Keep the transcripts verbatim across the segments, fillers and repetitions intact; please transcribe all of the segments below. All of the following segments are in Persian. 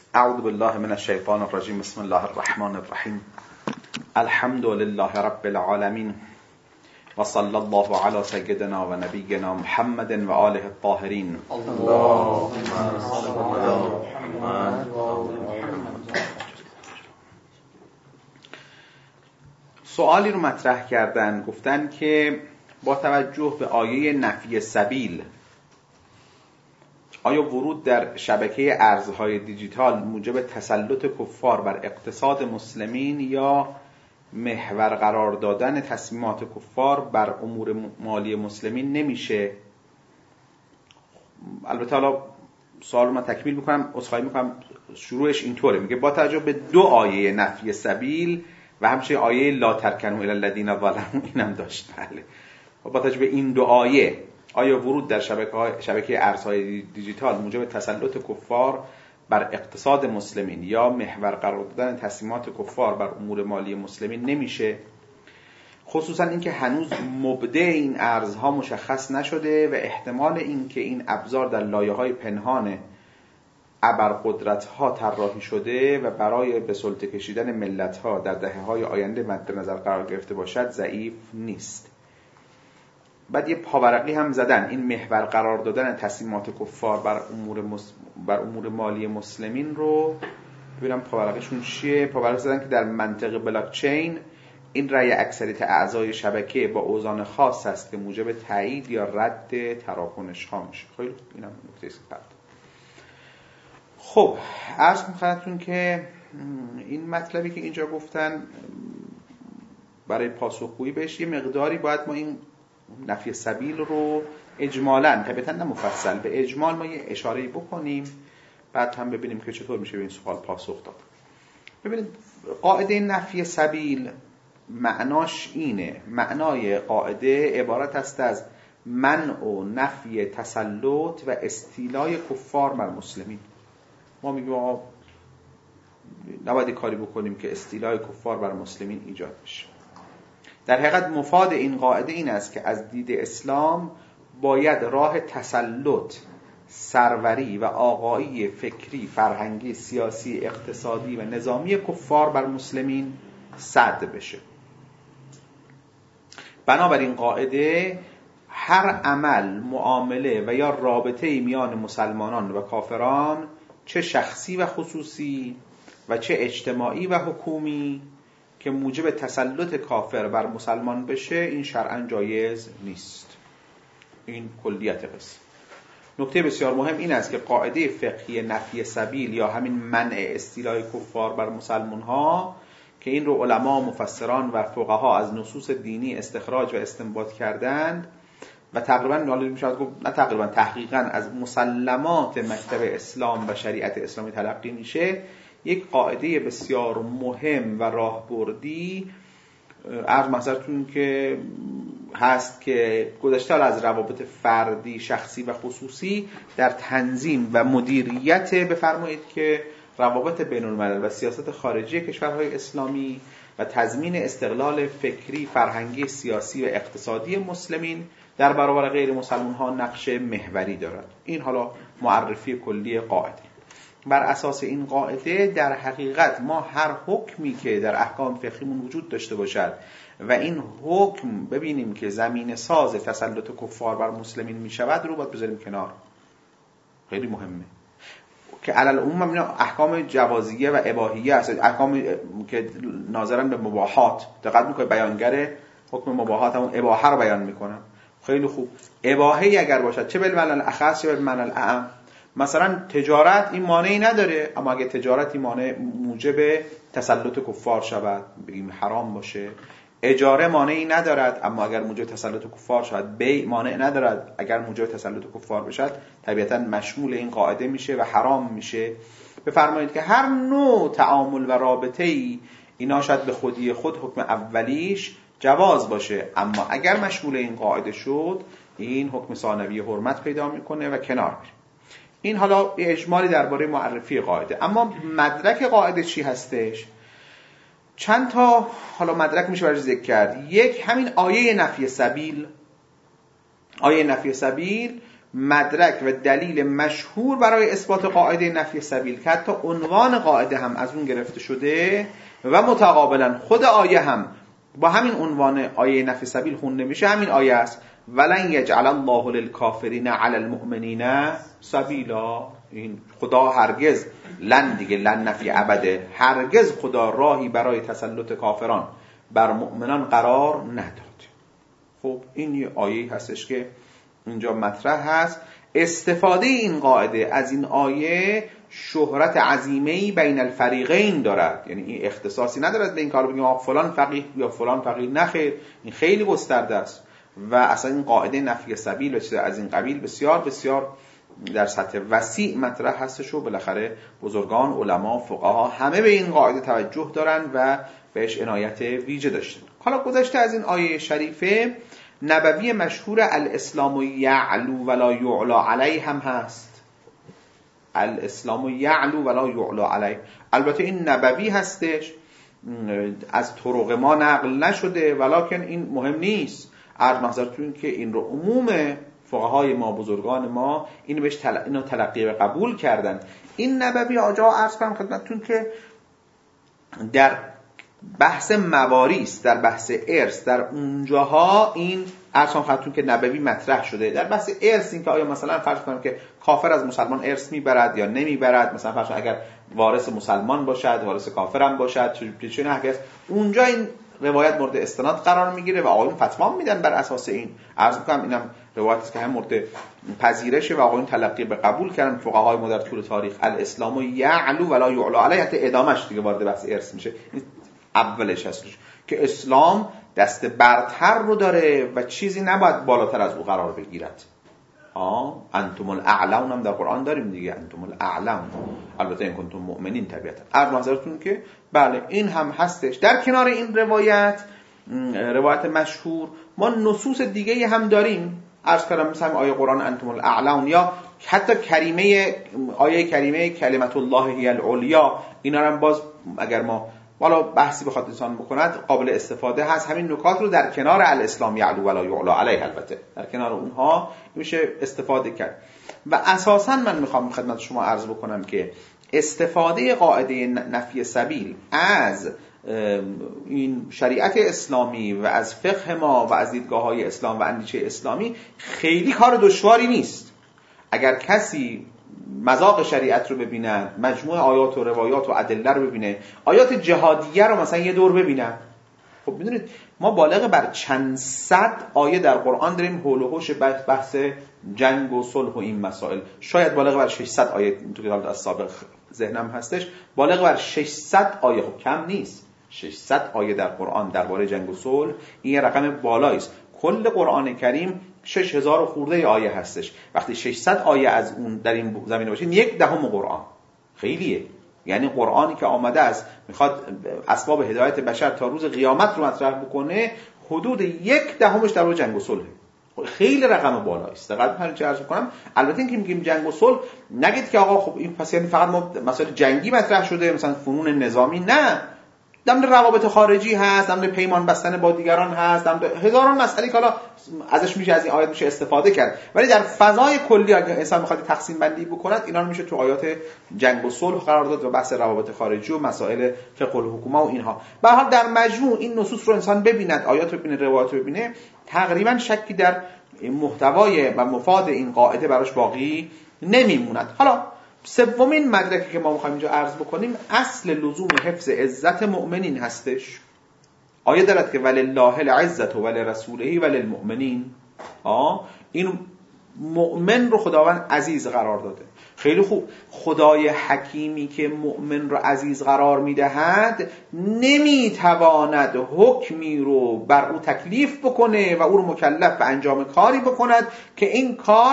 اعوذ بالله من الشیطان الرجیم. بسم الله الرحمن الرحیم. الحمد لله رب العالمین و صلی الله علی سیدنا و نبینا محمد و آله الطاهرین. اللهم صل علی محمد و آل محمد. سوالی رو مطرح کردن، گفتن که با توجه به آیه نفی سبیل، آیا ورود در شبکه ارزهای دیجیتال موجب تسلط کفار بر اقتصاد مسلمین یا محور قرار دادن تصمیمات کفار بر امور مالی مسلمین نمیشه؟ البته حالا سوال رو من تکمیل میکنم، عذرخواهی میکنم. شروعش اینطوره، میگه با توجه به دو آیه نفی سبیل و همچنین آیه لا ترکنوا الی الذین ظلموا اینم داشت. بله، با توجه به این دو آیه، آیا ورود در شبکه شبکه ارزهای دیجیتال موجب تسلط کفار بر اقتصاد مسلمین یا محور قرار دادن تصمیمات کفار بر امور مالی مسلمین نمیشه؟ خصوصا اینکه هنوز مبدع این ارزها مشخص نشده و احتمال اینکه این ابزار در لایه‌های پنهان ابرقدرت‌ها طراحی شده و برای به سلطه کشیدن ملت‌ها در دهه‌های آینده مد نظر قرار گرفته باشد ضعیف نیست. بعد یه پاورقی هم زدن، این محور قرار دادن تصمیمات کفار بر امور مس... بر امور مالی مسلمین رو ببینم پاورقیشون چیه. پاورق زدن که در منطق بلاکچین این رأی اکثریت اعضای شبکه با اوزان خاص است که موجب تایید یا رد تراکنش ها میشه. خیلی اینم نکته است. خب عرض می‌خوام که این مطلبی که اینجا گفتن برای پاسخگویی بهش یه مقداری باید ما این نفی سبیل رو اجمالاً، طبعاً نه مفصل، به اجمال ما یه اشاره‌ای بکنیم، بعد هم ببینیم که چطور میشه به این سوال پاسخ داد. ببینید قاعده نفی سبیل معناش اینه، معنای قاعده عبارت است از منع و نفی تسلط و استیلای کفار بر مسلمین. ما میگیم آقا نباید کاری بکنیم که استیلای کفار بر مسلمین ایجاد بشه. در حقیقت مفاد این قاعده این است که از دید اسلام باید راه تسلط، سروری و آقایی فکری، فرهنگی، سیاسی، اقتصادی و نظامی کفار بر مسلمین سد بشه. بنابراین قاعده هر عمل، معامله و یا رابطه میان مسلمانان و کافران، چه شخصی و خصوصی و چه اجتماعی و حکومی، که موجب تسلط کافر بر مسلمان بشه این شرعاً جایز نیست. این کلیت قصه. نکته بسیار مهم این است که قاعده فقهی نفی سبیل یا همین منع استیلای کفار بر مسلمان ها که این رو علما، مفسران و فقها از نصوص دینی استخراج و استنباط کردند و تقریباً میشه گفت نه تقریباً تحقیقاً از مسلمات مکتب اسلام و شریعت اسلامی تلقی میشه، یک قاعده بسیار مهم و راهبردی عرض محضرتون که هست که گذشته از روابط فردی، شخصی و خصوصی در تنظیم و مدیریت بفرمایید که روابط بین الملل و سیاست خارجی کشورهای اسلامی و تضمین استقلال فکری، فرهنگی، سیاسی و اقتصادی مسلمین در برابر غیر مسلمان ها نقش محوری دارد. این حالا معرفی کلی قاعده. بر اساس این قاعده در حقیقت ما هر حکمی که در احکام فقهیمون وجود داشته باشد و این حکم ببینیم که زمین ساز تسلط کفار بر مسلمین می شود رو باید بذاریم کنار. خیلی مهمه که علل عموم اینا احکام جوازیه و اباحیه است، احکام که ناظرن به مباحات. دقت میکنه بیانگر حکم مباحات همون اباحه رو بیان میکنن. خیلی خوب، اباحه اگر باشد چه بالمعنی الاخص چه بالمعنی الاعم. مثلا تجارت این مانعی نداره، اما اگه تجارتی مانع موجب تسلط کفار شود بگیم حرام باشه. اجاره مانعی ندارد، اما اگر موجب تسلط کفار شود. بیع مانع ندارد، اگر موجب تسلط کفار بشد طبیعتا مشمول این قاعده میشه و حرام میشه. بفرمایید که هر نوع تعامل و رابطه‌ای اینا شاید به خودی خود حکم اولیش جواز باشه، اما اگر مشمول این قاعده شد این حکم ثانوی حرمت پیدا میکنه و کنار میره. این حالا اجمالی درباره معرفی قاعده. اما مدرک قاعده چی هستش؟ چند تا حالا مدرک میشه برای ذکر کرد. یک، همین آیه نفی سبیل. آیه نفی سبیل مدرک و دلیل مشهور برای اثبات قاعده نفی سبیل که حتی عنوان قاعده هم از اون گرفته شده و متقابلا خود آیه هم با همین عنوان آیه نفی سبیل خونده میشه. همین آیه است ولن یجعل الله للکافرین علی المؤمنین سبیلا. این خدا هرگز، لن دیگه لن نفی ابده، هرگز خدا راهی برای تسلط کافران بر مؤمنان قرار نداد. خب این یه آیه هستش که اینجا مطرح هست. استفاده این قاعده از این آیه شهرت عظیمه‌ای بین الفریقین دارد، یعنی این اختصاصی ندارد به این کار بگیم فلان فقیه یا فلان فقیه، نخیر، این خیلی گسترده است و اصلا این قاعده نفی سبیل و چیز از این قبیل بسیار بسیار در سطح وسیع مطرح هستش و بالاخره بزرگان، علما، فقها همه به این قاعده توجه دارن و بهش عنایت ویژه داشتن. حالا گذشته از این آیه شریفه، نبوی مشهور الاسلام یعلو ولا یعلا علیه هم هست. الاسلام یعلو ولا یعلا علیه، البته این نبوی هستش، از طرق ما نقل نشده، ولکن این مهم نیست. عرض محضرتون که این رو عموم فقهای ما، بزرگان ما اینو بهش تل... اینو تلقی و قبول کردن. این نبوی آجا عرض کنم خدمتتون که در بحث مواریث، در بحث ارث، در اونجاها این عرض کنم خدمتتون که نبوی مطرح شده. در بحث ارث این که آیا مثلا فرض کنم که کافر از مسلمان ارث میبرد یا نمیبرد، مثلا فرض کنم اگر وارث مسلمان باشد، وارث کافر هم باشد، چه نه هست، اونجا این روایت مورد استناد قرار میگیره و آقایون فتوا میدن بر اساس این. عرض میکنم اینم روایتی است که هم مورد پذیرشه و آقایون تلقی به قبول کردن فقهای ما در طول تاریخ. الاسلام یعلو ولا یعلا علیه، حتی ادامش دیگه وارد بحث ارث میشه. این اولش هستش که اسلام دست برتر رو داره و چیزی نباید بالاتر از او قرار بگیرد. آه انتم الاعلون هم در قرآن داریم دیگه، انتم الاعلون، البته این کنتم مؤمنین طبیعتا. عرض نظرتون که بله این هم هستش. در کنار این روایت، روایت مشهور، ما نصوص دیگه هم داریم. عرض کردم مثلا آیه قرآن انتم الاعلون، یا حتی کریمه آیه کریمه کلمت الله هی العلیا، اینا هم باز اگر ما والا بحثی بخواد انسان بکند قابل استفاده هست. همین نکات رو در کنار الاسلام یعلو ولا یعلا علیه، البته در کنار اونها میشه استفاده کرد. و اساسا من میخوام خدمت شما عرض بکنم که استفاده قاعده نفی سبیل از این شریعت اسلامی و از فقه ما و از دیدگاه‌های اسلام و اندیشه اسلامی خیلی کار دشواری نیست. اگر کسی مذاق شریعت رو ببینه، مجموع آیات و روایات و ادله رو ببینه، آیات جهادیه رو مثلا یه دور ببینه، خب میدونید ما بالغ بر چند صد آیه در قرآن داریم حول و حوش بحث جنگ و صلح و این مسائل. شاید بالغ بر ششصد آیه، اینطور که از سابق ذهنم هستش، بالغ بر ششصد آیه، خب کم نیست. ششصد آیه در قرآن درباره جنگ و صلح، این یه رقم بالایی است. کل قرآن کریم شش هزار خورده آیه هستش. وقتی ششصد آیه از اون در این زمینه باشه، یک دهم قرآن خیلیه. یعنی قرآنی که آمده است میخواد اسباب هدایت بشر تا روز قیامت رو مطرح بکنه، حدود یک دهمش در جنگ و صلح. خیلی رقم بالایی است. دقیقاً همین چه عرض می‌کنم. البته اینکه میگیم جنگ و صلح، نگید که آقا خب این پس یعنی فقط ما مسائل جنگی مطرح شده، مثلا فنون نظامی، نه. در روابط خارجی هست، در پیمان بستن با دیگران هست، در هزاران مسئله که حالا ازش میشه از این آیات میشه استفاده کرد. ولی در فضای کلی اگه انسان بخواد تقسیم بندی بکند، اینا رو میشه تو آیات جنگ و صلح قرار داد و بحث روابط خارجی و مسائل فقه الحکومه و اینها. به هر حال در مجموع این نصوص رو انسان ببیند، آیات رو ببینه، روایات رو ببینه، تقریبا شکی در محتوای و مفاد این قاعده براش باقی نمیموند. حالا سومین مدرکی که ما میخوایم اینجا عرض بکنیم، اصل لزوم حفظ عزت مؤمنین هستش. آیه دارد که ولله العزت و ولرسوله وللمؤمنین. آه این مؤمن رو خداوند عزیز قرار داده. خیلی خوب. خدای حکیمی که مؤمن رو عزیز قرار میدهد، نمیتواند حکمی رو بر او تکلیف بکنه و او رو مکلف به انجام کاری بکند که این کار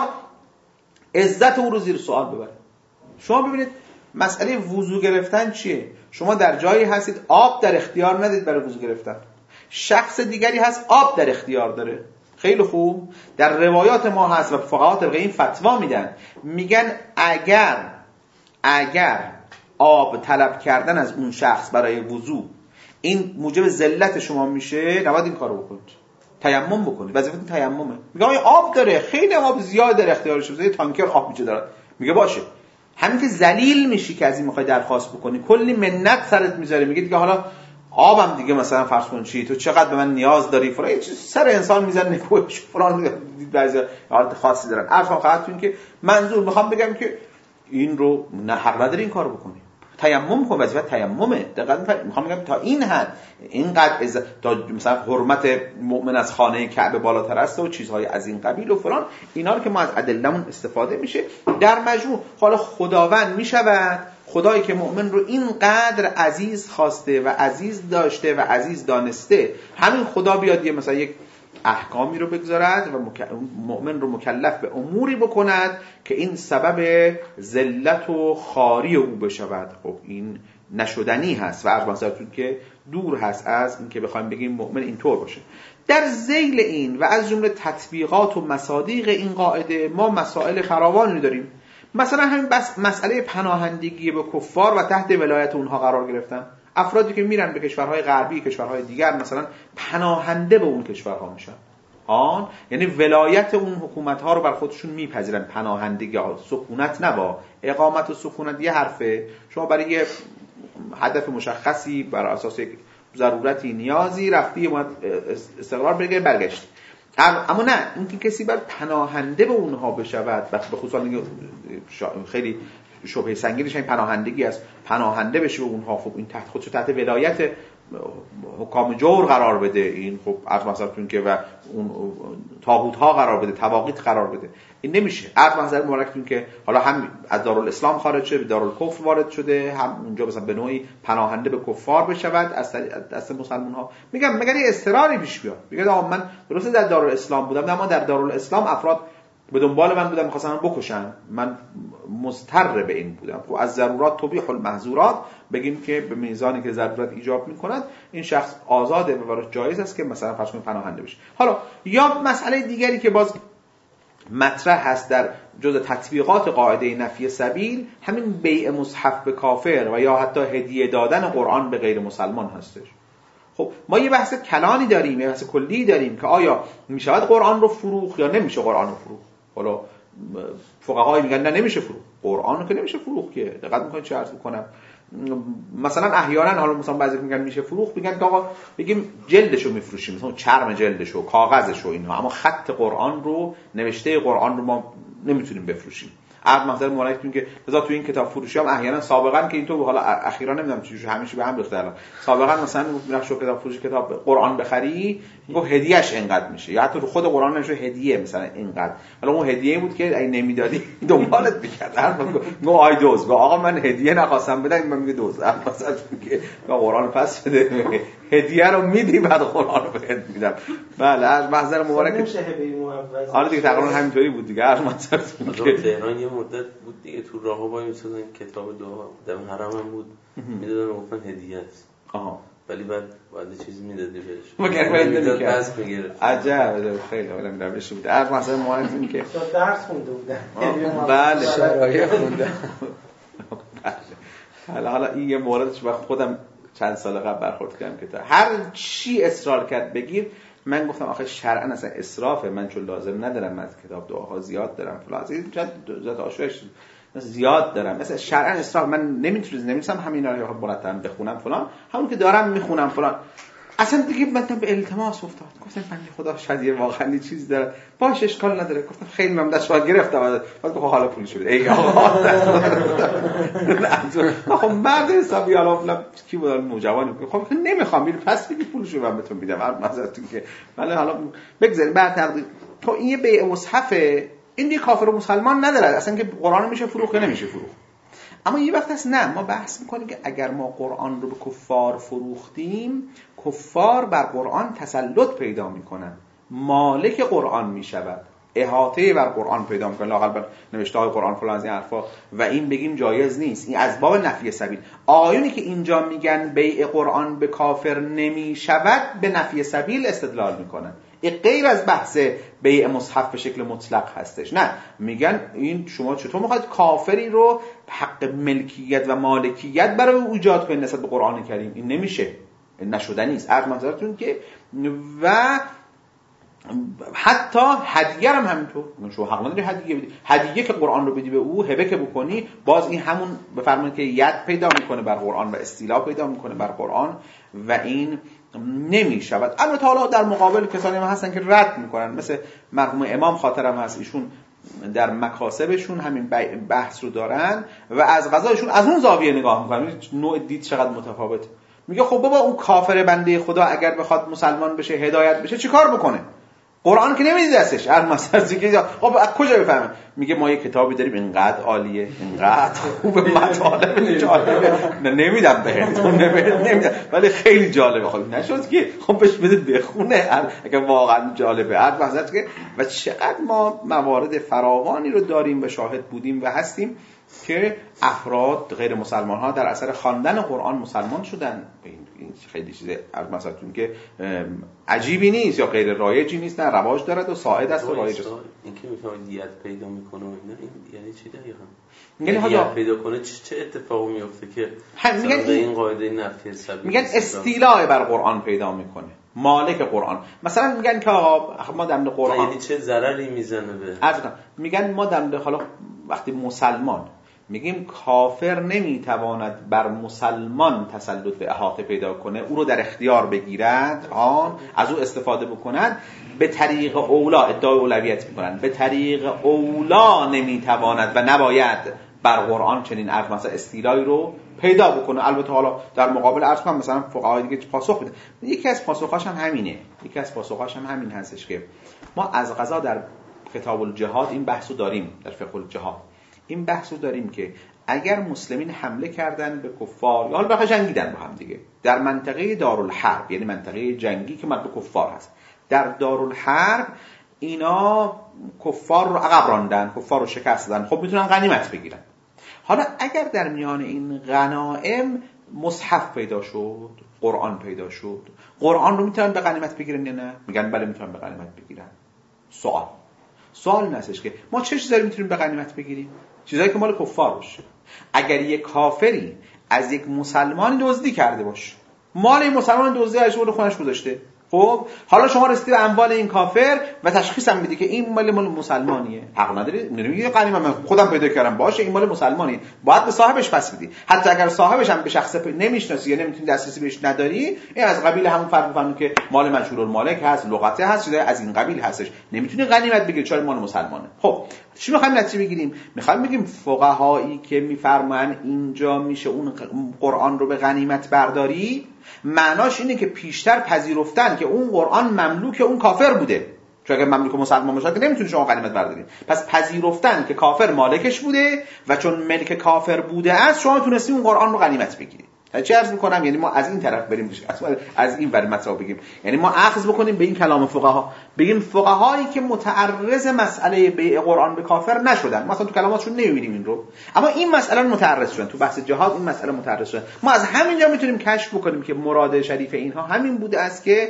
عزت او رو زیر سوال ببره. شما ببینید مسئله وضو گرفتن چیه؟ شما در جایی هستید آب در اختیار ندید برای وضو گرفتن، شخص دیگری هست آب در اختیار داره. خیلی خوب. در روایات ما هست و فقها طبق این فتوا میدن، میگن اگر اگر آب طلب کردن از اون شخص برای وضو این موجب ذلت شما میشه، نباید این کارو بکنید. تیمم بکنید، وظیفتون تیممه. میگه آیا آب داره؟ خیلی آب زیاد در اختیارش، یه تانکر آب میشه داره. میگه باشه. همین که ذلیل میشی که از این میخوای درخواست بکنی، کلی منت سرت میذاره، میگه دیگه حالا آبم دیگه مثلا فرض کن چی، تو چقدر به من نیاز داری فلان، یه چیز سر انسان میزنه کوش فلان، بعضی حالت خاصی دارن. عرض کنم خدمتتون که منظور میخوام بگم که این رو نه حق نداری این کارو بکنی. تیمم کن، وظیفه تیممه. دقیقاً میخوام بگم تا این حد اینقدر از تا مثلا حرمت مؤمن از خانه کعبه بالاتر است و چیزهای از این قبیل و فلان، اینا رو که ما از ادله‌مون استفاده میشه. در مجموع حالا خداوند میشود خدایی که مؤمن رو اینقدر عزیز خواسته و عزیز داشته و عزیز دانسته، همین خدا بیاد یه مثلا یک احکامی رو بگذارد و مؤمن رو مکلف به اموری بکند که این سبب ذلت و خواری او بشود. خب این نشدنی هست و عرض بحثتون که دور هست از این که بخوایم بگیم مؤمن اینطور باشه. در ذیل این و از جمله تطبیقات و مصادیق این قاعده ما مسائل فراوانی داریم. مثلا همین بس مسئله پناهندگی به کفار و تحت ولایت اونها قرار گرفتن. افرادی که میرن به کشورهای غربی، کشورهای دیگر، مثلا پناهنده به اون کشورها میشن. آن یعنی ولایت اون حکومت‌ها رو بر خودشون میپذیرن. پناهندگی ها سکونت نبا، اقامت و سکونت یه حرفه. شما برای یه هدف مشخصی بر اساس یک ضرورتی نیازی رفتی استقرار بگیری برگشت. اما نه اینکه کسی بر پناهنده به اونها بشود، به خصوص خیلی شبهه سنگینش این پناهندگی است، پناهنده بشه به اونها. خب این تحت خودشو تحت ولایت حکام جور قرار بده، این خب عرض مثلا که و اون طاغوت ها قرار بده، طواغیت قرار بده، این نمیشه. عرض مثلا مبارکتون که حالا هم از دارالاسلام خارج شده به دارالکفر وارد شده، هم اونجا مثلا به نوعی پناهنده به کفار بشود از دست مسلمان ها. میگم مگر یه اضطراری پیش بیاد، میگه آقا من درسته در دارالاسلام بودم، اما در دارالاسلام افراد به دنبال من بودن می‌خواستن من بکشن، من مضطر به این بودم. خب از ضرورات تبیح المحظورات، بگیم که به میزانی که ضرورت ایجاب می‌کند این شخص آزاده و براش جایز است که مثلا فرض کنید پناهنده بشه. حالا یا مسئله دیگری که باز مطرح هست در جزء تطبیقات قاعده نفی سبیل، همین بیع مصحف به کافر و یا حتی هدیه دادن قرآن به غیر مسلمان هستش. خب ما یه بحث کلانی داریم، یه بحث کلی داریم که آیا میشود قرآن رو فروخت یا نمیشه قرآن رو فروخت. حالا فقهای میگن نه نمیشه فروخت، قرآن رو که نمیشه فروخت. که دقت میکنید چه عرض میکنم؟ مثلا احیانا حالا مثلا بعضی میگن میشه فروخت، میگن که آقا بگیم جلدشو میفروشیم، مثلا چرم جلدشو، کاغذشو، اینها، اما خط قرآن رو، نوشته قرآن رو ما نمیتونیم بفروشیم. عرض مثلا مولایتون که لذا تو این کتاب فروشی هم احیانا سابقا که اینطور، حالا اخیرا نمیدونم چجوری همیشه به هم ریخته الان، سابقا مثلا میرفت شو کتاب فروشی کتاب قرآن بخری، گفت هدیهش اینقدر میشه، یا حتی رو خود قرآن نمیشه هدیه مثلا اینقدر. حالا اون هدیه بود که اگه نمیدادی دنبالت میکرد، هر میگه آی دوز، آقا من هدیه نخواستم بدم، من میگه دوز، مثلا که قرآن پس بده، هدیه رو میدی بعد قرآن رو بهت میدم. بله از محضر مبارک نمیشه هدیه موفق. آره دیگه تقریبا همینطوری بود دیگه. از محضر که تهران یه مدت بود دیگه، تو راهو وای میسادن کتاب دعا در حرم هم بود میدادن، گفتن هدیه است. آها ولی بعد بعد چیز میدادی بهش، مگر باید نمی‌کرد. دست میگرفت. عجب، خیلی حالا روش بود. از مثلا مهندس این که درس خونده بودن، بله شرایط خونده. حالا حالا این یه موردش و خودم چند سال قبل برخورد کردم که تا هر چی اصرار کرد بگیر، من گفتم آخه شرعاً اصلا اسرافه، من چون لازم ندارم، من کتاب دعاها زیاد دارم فلان، اینجا ذات آشوبش زیاد دارم، مثلا شرعاً اسراف، من نمیتونم نمی‌سم همینا رو مرتب بخونم فلان، همون که دارم میخونم فلان. اصلا دیگه من به التماس افتاد، گفتم بنده خدا شادی واقعا چیز داره، باشه اشکال نداره. گفتم خیلی من دستش گرفتم، بعد گفت حالا پول شده ای آقا. خب بعد حسابی حالا کی بود نوجوانی، خب نمیخوام میره پس بگی پولشو من بهتون میدم، هر مزتون که ولی حالا بگذاریم بعد تقدیر. تو این یه بیع مصحفه، این دیگه کافر و مسلمان نداره اصلا که قرآن میشه فروخت یا نمیشه فروخت. اما یه وقت هست نه، ما بحث میکنیم که اگر ما قرآن رو به کفار فروختیم، کفار بر قرآن تسلط پیدا میکنن، مالک قرآن میشود، احاطه بر قرآن پیدا میکنن، لااقل بر نوشته های قرآن فلان از این حرفا، و این بگیم جایز نیست. این از باب نفی سبیل. آیونی که اینجا میگن بیع قرآن به کافر نمیشود، به نفی سبیل استدلال میکنن. این غیر از بحث بیع مصحف به شکل مطلق هستش. نه، میگن این شما چطور میخواید کافری رو حق ملکیت و مالکیت برای او ایجاد کنید نسبت به قرآن کریم؟ این نمیشه، این نشدنی است. عرض منظورتون که و حتی هدیه هم همینطور، شما حق نداری هدیه بدی. هدیه که قرآن رو بدی به او، هبه که بکنی، باز این همون بفرمایید که ید پیدا میکنه بر قرآن و استیلا پیدا میکنه بر قرآن و این نمیشود. البته حالا در مقابل کسانی هم هستن که رد میکنن، مثل مرحوم امام خاطرم هست، ایشون در مکاسبشون همین بحث رو دارن و از قضایشون از اون زاویه نگاه میکنن. نوع دید چقدر متفاوته. میگه خب بابا اون کافر بنده خدا اگر بخواد مسلمان بشه، هدایت بشه، چی کار بکنه؟ قرآن که نمیدی دستش. هر مثلا که خب از کجا بفهمه؟ میگه ما یه کتابی داریم اینقدر عالیه، اینقدر خوبه، مطالب جالبه، نه نمیدم بهت، نمیدم، ولی خیلی جالبه. خب نشد که خب بهش بده بخونه اگه واقعا جالبه. هر مثلا که و چقدر ما موارد فراوانی رو داریم و شاهد بودیم و هستیم که افراد غیر مسلمان ها در اثر خواندن قرآن مسلمان شدن. این خیلی چیزه مثلا که عجیبی نیست یا غیر رایجی نیست، نه رواج دارد و ساعد است و رایج است. این که میفهمه دیت پیدا میکنه و اینا، این یعنی چی دقیقاً؟ یعنی دیت پیدا کنه چه اتفاقی میفته که میگن به این قاعده نفی سبیل میگن استیلاء بر قرآن پیدا میکنه، مالک قرآن. مثلا میگن که آقا ما در قرآن یعنی چه ضرری میزنه به عرض کنم، میگن ما در حالا وقتی مسلمان میگیم کافر نمیتواند بر مسلمان تسلط به احاطه پیدا کنه، او رو در اختیار بگیرد، آن از او استفاده بکنند، به طریق اولا ادعای اولویت میکنند، به طریق اولا نمیتواند و نباید بر قرآن چنین عرض مثلا استیلایی رو پیدا بکنه. البته حالا در مقابل عرض کنم مثلا فقهای دیگه پاسخ میدن. یکی از پاسخاش هم همینه، یکی از پاسخاش هم همین هستش که ما از قضا در کتاب الجهاد این بحثو داریم، در فقه الجهاد این بحثو داریم که اگر مسلمین حمله کردن به کفار یا حالا بخواه جنگیدن با هم دیگه در منطقه دارالحرب، یعنی منطقه جنگی که مربوط به کفار هست، در دارالحرب اینا کفار رو عقب راندن، کفار رو شکست دادن، خب میتونن غنیمت بگیرن. حالا اگر در میان این غنائم مصحف پیدا شد، قرآن پیدا شد، قرآن رو میتونن به غنیمت بگیرن یا نه؟ میگن بله میتونن به غنیمت بگیرن. سوال سوال نستش که ما چه چیزایی میتونیم به غنیمت بگیریم؟ چیزایی که مال کفار باشه. اگر یک کافری از یک مسلمانی دزدی کرده باشه، مال این مسلمان دزدی ازش رو خونش گذاشته، خب حالا شما رسیدی به اموال این کافر و تشخیص هم میدی که این مال مال مسلمانیه، حق نداری نمیگی غنیمت من خودم پیدا کردم، باشه این مال مسلمانیه، باید به صاحبش پس بدی. حتی اگر صاحبش هم به شخص نمیشناسی یا نمیتونی دسترسی بهش نداری، این از قبیل همون فرض بفرمایید که مال مجهول المالک هست، لغته هست، چیزای از این قبیل هستش، نمیتونی غنیمت بگیری چون مال مسلمانه. خب چی میخوایم نتیجه بگیریم؟ میخوایم بگیم فقهایی که میفرمان اینجا میشه اون قرآن رو به غنیمت برداری، معناش اینه که پیشتر پذیرفتن که اون قرآن مملوک اون کافر بوده، چون اگه مملوک مسلمان باشه که نمیتونی شما غنیمت بردارید. پس پذیرفتن که کافر مالکش بوده و چون ملک کافر بوده است شما تونستی اون قرآن رو غنیمت بگیرید. چه عرض میکنم؟ یعنی ما از این طرف بریم از این ور مطلب بگیم، یعنی ما اخذ بکنیم به این کلام فقها، بگیم فقهایی که متعرض مسئله بیع قرآن به کافر نشدن، مثلا تو کلاماتشون نمیبینیم این رو، اما این مسئله متعرض شدن، تو بحث جهاد این مسئله متعرض شدن. ما از همینجا میتونیم کشف بکنیم که مراد شریف اینها همین بوده است که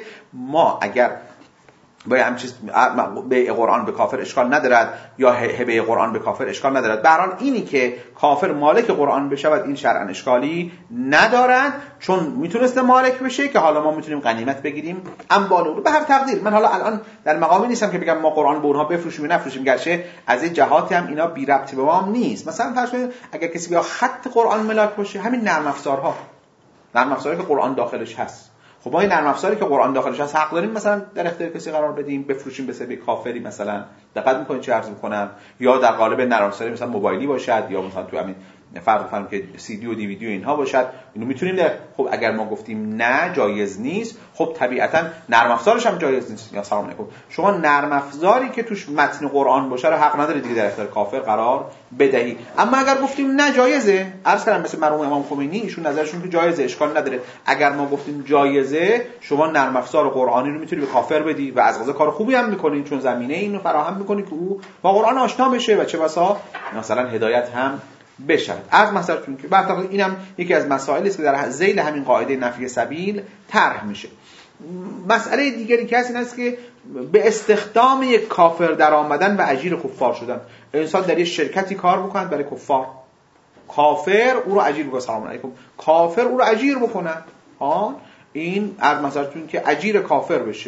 ما اگر با هم چیز به قرآن به کافر اشکال ندارد یا هبه قرآن به کافر اشکال ندارد، به هر حال اینی که کافر مالک قرآن بشود این شرعاً اشکالی ندارد، چون میتونسته مالک بشه که حالا ما میتونیم غنیمت بگیریم اموال رو به هر تقدیر. من حالا الان در مقامی نیستم که بگم ما قرآن به اونها بفروشیم یا نفروشیم، گرچه از این جهاتی هم اینا بی ربطی به ما هم نیست. مثلا فرض کنید اگر کسی بیا خط قرآن ملاک باشه، همین نرم افزارها نرم افزاری که قرآن داخلش هست، خب ما این نرم افزاری که قرآن داخلش هست حق داریم مثلا در اختیار کسی قرار بدیم بفروشیم به سبب کافری مثلا؟ دقت می‌کنید چه عرض می‌کنم؟ یا در قالب نرم افزاری مثلا موبایلی باشد یا مثلا تو همین فرض بفرمایید که سی دی و دی وی دی و اینها باشد، اینو میتونیم ده. خب اگر ما گفتیم نه جایز نیست، خب طبیعتا نرم افزارش هم جایز نیست. یا سلام علیکم، شما نرم افزاری که توش متن قرآن باشه رو حق ندارید دیگه در اختیار کافر قرار بدهی. اما اگر گفتیم نه جایزه، عرض کردم مثل مرحوم امام خمینی ایشون نظرشون که جایزه، اشکال نداره. اگر ما گفتیم جایزه، شما نرم افزار قرآنی رو میتونی به کافر بدی و از قضا کار خوبی هم میکنین، چون زمینه اینو فراهم میکنی که او با قرآن آشنا بشه و چه بسا مثلا هدایت هم بشه. از مثلا که برطرف اینم یکی از مسائلی است که در ذیل همین قاعده نفی سبیل طرح میشه. مسئله دیگری که هست این است که به استخدام یک کافر در آمدن و اجیر کفار شدن. انسان در یک شرکتی کار بکنه برای کفار، کافر او رو اجیر بکنه، سلام علیکم، کافر او رو اجیر بکنه، ها این از مثلا که اجیر کافر بشه،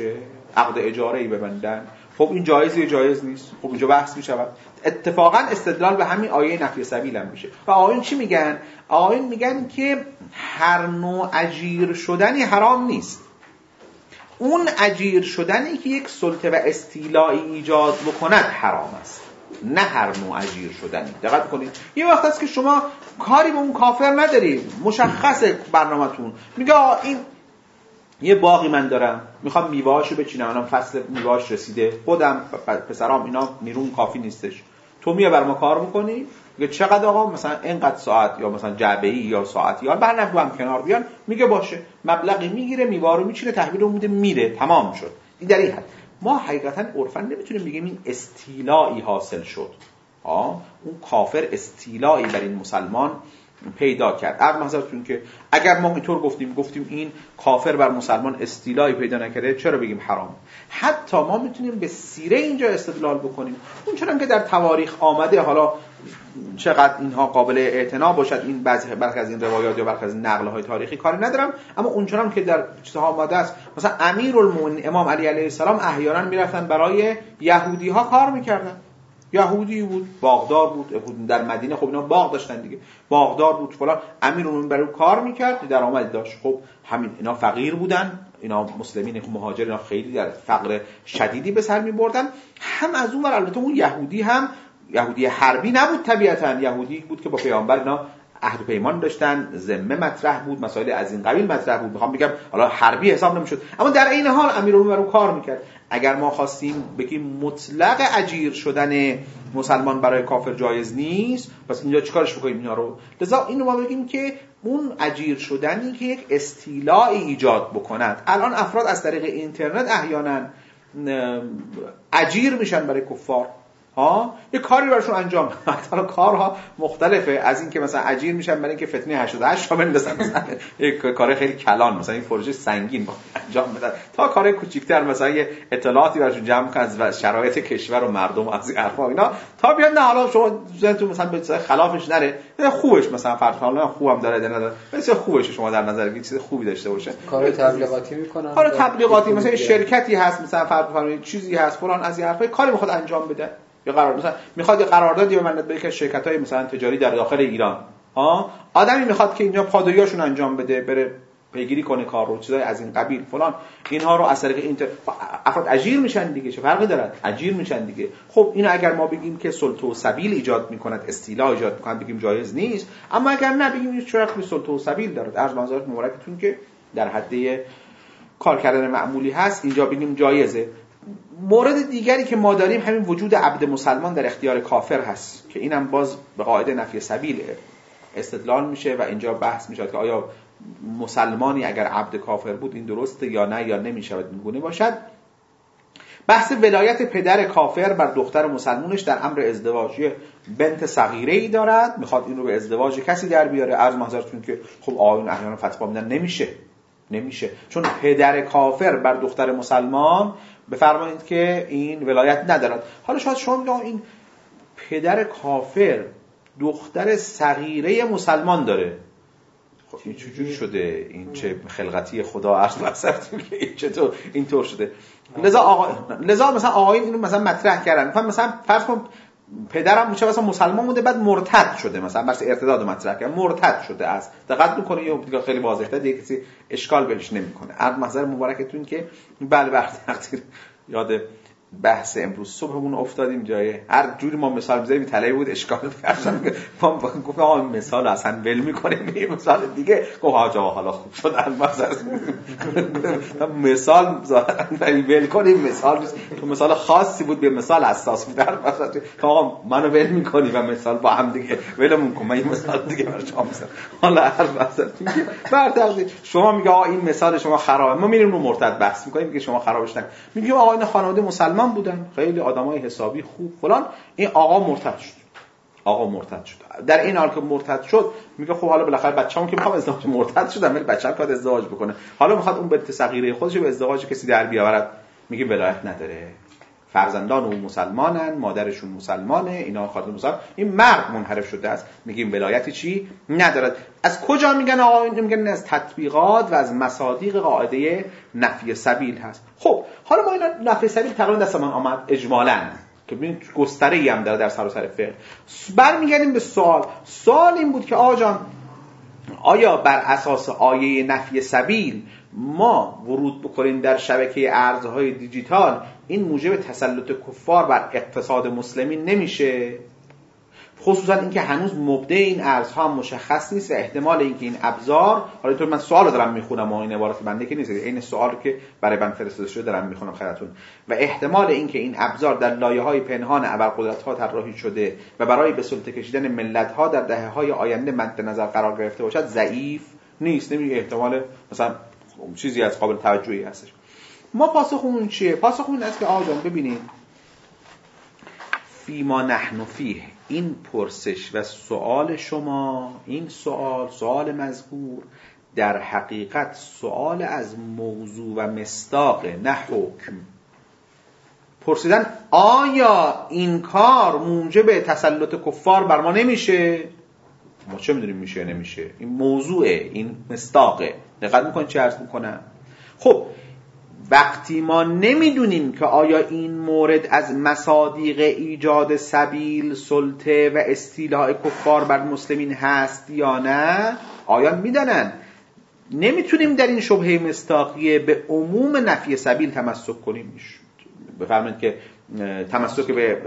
عقد اجاره‌ای ببندن. خب این جایزه جایز نیست. خب اینجا بحث می‌شود. اتفاقا استدلال به همین آیه نفی سبیل هم میشه. و آیون چی میگن؟ آیون میگن که هر نوع اجیر شدنی حرام نیست. اون اجیر شدنی که یک سلطه و استیلایی ایجاد بکند حرام است، نه هر نوع اجیر شدنی. دقت کنید یه وقت هست که شما کاری به اون کافر ندارید، مشخصه برنامه‌تون، میگه این یه باقی من دارم میخوام میوه‌اشو بچینم، الان فصل میوه‌اش رسیده، خودم پسرام اینا نیروم کافی نیستش، تو میای بر ما کار میکنی، میگه چقدر آقا، مثلا اینقدر ساعت یا مثلا جعبه‌ای یا ساعتی یا بر نفع هم کنار بیان، میگه باشه، مبلغی میگیره، میوه رو میچینه، تحویل رو میده، میره، تمام شد. این در این حد. ما حقیقتا عرفاً نمیتونیم بگیم این استیلایی حاصل شد. ها اون کافر استیلایی بر این مسلمان پیدا کرد. عرض حضرتون که اگر ما اینطور گفتیم گفتیم این کافر بر مسلمان استیلایی پیدا نکرده، چرا بگیم حرام؟ حتی ما میتونیم به سیره اینجا استدلال بکنیم، اون چرا که در تواریخ آمده، حالا چقدر اینها قابل اعتنا باشد این بعضی برخی از این روایات یا برخی از نقل های تاریخی کاری ندارم، اما اون چرا که در چیزها آمده است، مثلا امیرالمومنین امام علی علیه السلام احیانا میرفتن برای یهودی ها کار میکردن. یهودی بود، باغدار بود، در مدینه خب اینا باغ داشتن دیگه، باغدار بود فلان، امیرالمومنین برای کار میکرد، درآمد داشت. خب همین اینا فقیر بودن، اینا مسلمین مهاجر اینا خیلی در فقر شدیدی به سر میبردن. هم از اون ور البته اون یهودی هم یهودی حربی نبود، طبیعتا یهودی بود که با پیامبر اینا عهد و پیمان داشتن، ذمه مطرح بود، مسائل از این قبیل مطرح بود. میخوام بگم حالا حربی حساب نمیشد، اما در این حال امیرالمومنین رو کار میکرد. اگر ما خواستیم بگیم مطلق اجیر شدن مسلمان برای کافر جایز نیست، پس اینجا چیکارش بکنیم اینا رو؟ لذا اینو ما بگیم که اون اجیر شدنی که یک استیلائی ایجاد بکند. الان افراد از طریق اینترنت احیانا اجیر میشن برای کفار، ها یه کاری براشون انجام میدن. حالا کارها مختلفه، از این که مثلا اجیر میشن برای اینکه فتنه هشتاد و هشت رو بندازن، مثلا یک کار خیلی کلان، مثلا این پروژه سنگین انجام بدن، تا کار کوچیک‌تر مثلا یه اطلاعاتی براشون جمع کنن از شرایط کشور و مردم و از این حرفا اینا، تا بیان نه حالا شما ذهنتون مثلا به خلافش نره، خوبش مثلا فرض حالا خوبم داره ده نداره، مثلا خوبش شما در نظر بگیرید چیز خوبی داشته باشه، کار تبلیغاتی میکنن، کار تبلیغاتی مثلا شرکتی هست مثلا فرض فرض چیزی هست فلان، از این حرفا کاری میخواد انجام بده، یا قرار مثلا میخواد یه قراردادی ببنده با یک شرکت‌های مثلا تجاری در داخل ایران، ها آدمی میخواد که اینجا پادویاشون انجام بده، بره پیگیری کنه کار رو، چیزای از این قبیل فلان، اینها رو از طریق اینتر افراد اجیر میشن دیگه، چه فرقی داره؟ اجیر میشن دیگه. خب اینو اگر ما بگیم که سلطه و سبیل ایجاد میکند، استیلا ایجاد میکند، بگیم جایز نیست، اما اگر نه بگیم این چرا به سلطه و سبیل داره، عرض منظورت مبارکتون که در حد کار کردن معمولی هست، اینجا بگیم جایزه. مورد دیگری که ما داریم همین وجود عبد مسلمان در اختیار کافر هست که اینم باز به قاعده نفی سبیل استدلال میشه و اینجا بحث میشه که آیا مسلمانی اگر عبد کافر بود این درسته یا نه، یا نمیشود این گونه باشد. بحث ولایت پدر کافر بر دختر مسلمونش در امر ازدواج، بنت صغیره‌ای دارد، میخواد این رو به ازدواج کسی در بیاره، عرض محضرتون که خب آیون احیانا فتوا میدن نمیشه نمیشه چون پدر کافر بر دختر مسلمان بفرمایید که این ولایت ندارد. حالا شاید شما میگم این پدر کافر دختر صغیره مسلمان داره، خب این چجوری شده؟ این چه خلقتی خدا عرض بسرتون که این چطور اینطور شده؟ لذا آقا لذا مثلا آقایون اینو مثلا مطرح کردن، مثلا مثلا فرض کن پدرم میشه مثلا مسلمان بوده بعد مرتد شده، مثلا بس ارتداد مطرح کرد، مرتد شده است، دقت میکنه یه دیگه خیلی واضحه دیگه کسی اشکال بهش نمیکنه. عرض محضر مبارکتون که بله وقتی یاد بحث امروز صبحمون افتادیم جای هر جوری ما مثال بزنیم طلایی بود اشکال کردن، ما گفتم آقا مثال اصلا ول میکنیم یه مثال دیگه، گفت آقا حالا خوب شد مثلا مثال ول کنیم، مثال تو مثال خاصی بود به مثال اساس بود، مثلا آقا منو ول میکنی و مثال با هم دیگه ولمون کن، من این مثال دیگه برای شما مثلا حالا هر مثلا بر تقدیر شما میگه آقا این مثال شما خرابه، ما میریم رو مرتد بحث میکنیم میگه شما خرابش نکن، میگیم آقا این خانواده مسلمان بودن خیلی آدمای حسابی خوب فلان، این آقا مرتد شد، آقا مرتد شد. در این حال که مرتد شد میگه خب حالا بالاخره بچه‌ام که میخوام ازدواج مرتد شدم ولی بچه‌م میخواد ازدواج بکنه، حالا میخواد اون بنت صغیره خودش به ازدواج کسی در بیاورد، میگه ولایت نداره، فرزندان او مسلمانن، مادرشون مسلمانه، اینا خاطر مسلمان، این مرد منحرف شده است، میگیم ولایتی چی ندارد. از کجا میگن آقا این؟ میگن از تطبیقات و از مصادیق قاعده نفی سبیل هست. خب حالا ما اینا نفی سبیل تقریبا دست من آمد اجمالاً که ببینید گستره‌ای هم داره در سراسر فقه. برمیگردیم به سوال. سوال این بود که آقا جان آیا بر اساس آیه نفی سبیل ما ورود بکنیم در شبکه ارزهای دیجیتال این موجب تسلط کفار بر اقتصاد مسلمین نمیشه؟ خصوصا اینکه هنوز مبدأ این ارزها هم مشخص نیست و احتمال اینکه این ابزار، حالا اینطور من سوال رو دارم میخونم و این عبارت بنده که نیست، این سوالی که برای من فرستاده شده دارم میخونم خدمتتون، و احتمال اینکه این ابزار در لایه‌های پنهان ابرقدرت‌ها طراحی شده و برای به سلطه کشیدن ملت‌ها در دهه‌های آینده مد نظر قرار گرفته باشد ضعیف نیست. نمیگه احتمال مثلا چیزی از قابل توجهی هستش. ما پاسخمون چیه؟ پاسخمون این است که آقا جان ببینید فیما نحن فیه، این پرسش و سوال شما، این سوال سوال مذکور در حقیقت سوال از موضوع و مصداق نه حکم. پرسیدن آیا این کار موجب تسلط کفار بر ما نمیشه؟ ما چه میدونیم میشه نمیشه؟ این موضوعه، این مصداقه. دقت میکنید چه عرض میکنم؟ خب وقتی ما نمیدونیم که آیا این مورد از مصادیق ایجاد سبیل، سلطه و استیلاء کفار بر مسلمین هست یا نه، آیا میدانن نمیتونیم در این شبهه مصداقیه به عموم نفی سبیل تمسک کنیم. بفرمایید که تمسک به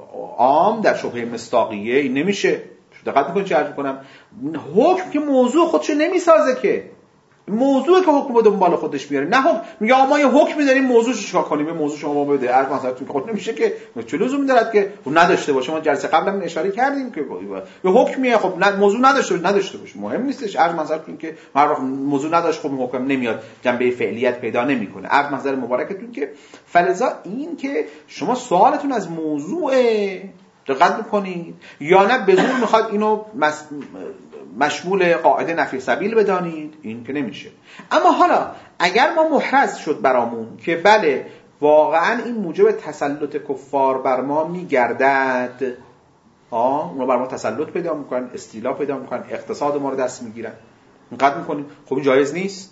عام در شبهه مصداقیه این نمیشه. دقت میکنید چه عرض میکنم؟ حکم که موضوع خودشو نمیسازه، که موضوعی که حکم رو دنبال خودش میاره، نه حکم میگه ما یه حکمی داریم موضوعش چیکار کنیم، به موضوع شما بده. هر مثلا تو خود نمیشه که چه لزومی داره که نداشته باشه. ما جلسه قبلا هم اشاره کردیم که یه حکمیه، خب نه موضوع نداشته باشه نداشته باشه مهم نیستش. هر مثلا که هر وقت موضوع نداشت خب حکم نمیاد، جنبه فعلیت پیدا نمیکنه. هر نظر مبارکتون که فلذا این که شما سوالتون از موضوعه دقت میکنید یا نه به زور میخواد اینو مس... مشمول قاعده نفی سبیل بدانید، این که نمیشه. اما حالا اگر ما محرز شد برامون که بله واقعا این موجب تسلط کفار بر ما میگردد، ها اونا بر ما تسلط پیدا میکنن، استیلا پیدا میکنن، اقتصاد ما رو دست میگیرن، اینقدر میکنیم، خب این جایز نیست.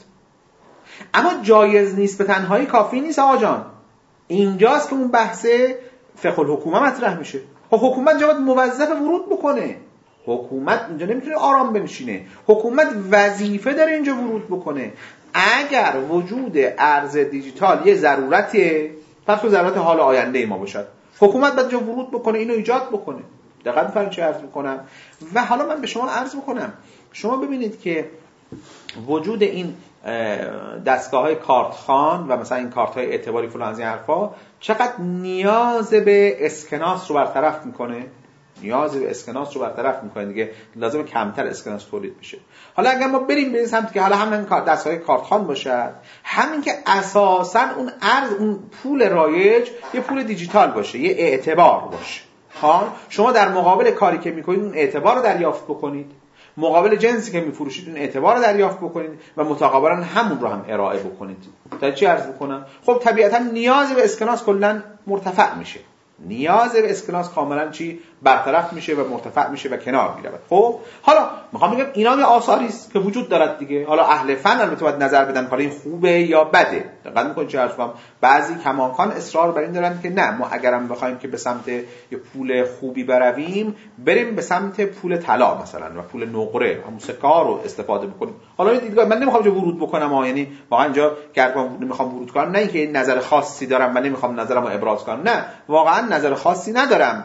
اما جایز نیست به تنهایی کافی نیست آقا جان. اینجاست که اون بحث فقه الحکومه مطرح میشه. خب حکومت جواب موظف ورود بکنه. حکومت اینجا نمیتونه آرام بنشینه. حکومت وظیفه داره اینجا ورود بکنه. اگر وجود ارز دیجیتال یه ضرورته، پس تو ضرورت حال آینده ما باشد، حکومت باید اینجا ورود بکنه، اینو ایجاد بکنه. دقت می‌فرمایید چه عرض می‌کنم؟ و حالا من به شما عرض می‌کنم، شما ببینید که وجود این دستگاه‌های کارتخوان و مثلا این کارت‌های اعتباری فلان از این حرفا چقدر نیاز به اسکناس رو برطرف می‌کنه. نیاز به اسکناس رو برطرف می‌کنه دیگه، لازم کمتر اسکناس تولید بشه. حالا اگر ما بریم به این سمت که حالا همین دستگاه کارتخوان باشد، همین که اساساً اون ارز، اون پول رایج یه پول دیجیتال باشه، یه اعتبار باشه. ها شما در مقابل کاری که می‌کنید اون اعتبار رو دریافت بکنید، مقابل جنسی که می‌فروشید اون اعتبار رو دریافت بکنید و متقابلا همون رو هم ارائه بکنید. تا چی عرض بکنم؟ خب طبیعتاً نیاز به اسکناس کلاً مرتفع میشه. نیاز به اسکناس کاملا چی برطرف میشه و مرتفع میشه و کنار میرود. خب حالا میخوام بگم اینا یه آثاری است که وجود دارد دیگه. حالا اهل فن البته باید نظر بدن حالا این خوبه یا بده. دقت میکنید چه حرفم؟ بعضی کماکان اصرار بر این دارن که نه، ما اگرم بخوایم که به سمت یه پول خوبی برویم، بریم به سمت پول طلا مثلا و پول نقره، همون سکه رو استفاده بکنیم. حالا این دیگه من نمیخوام جو ورود بکنم ها، یعنی واقعا اینجا گردم نمیخوام ورود کنم، نه اینکه نظر خاصی دارم و نمیخوام نظرمو ابراز کنم، نه واقعا نظر خاصی ندارم،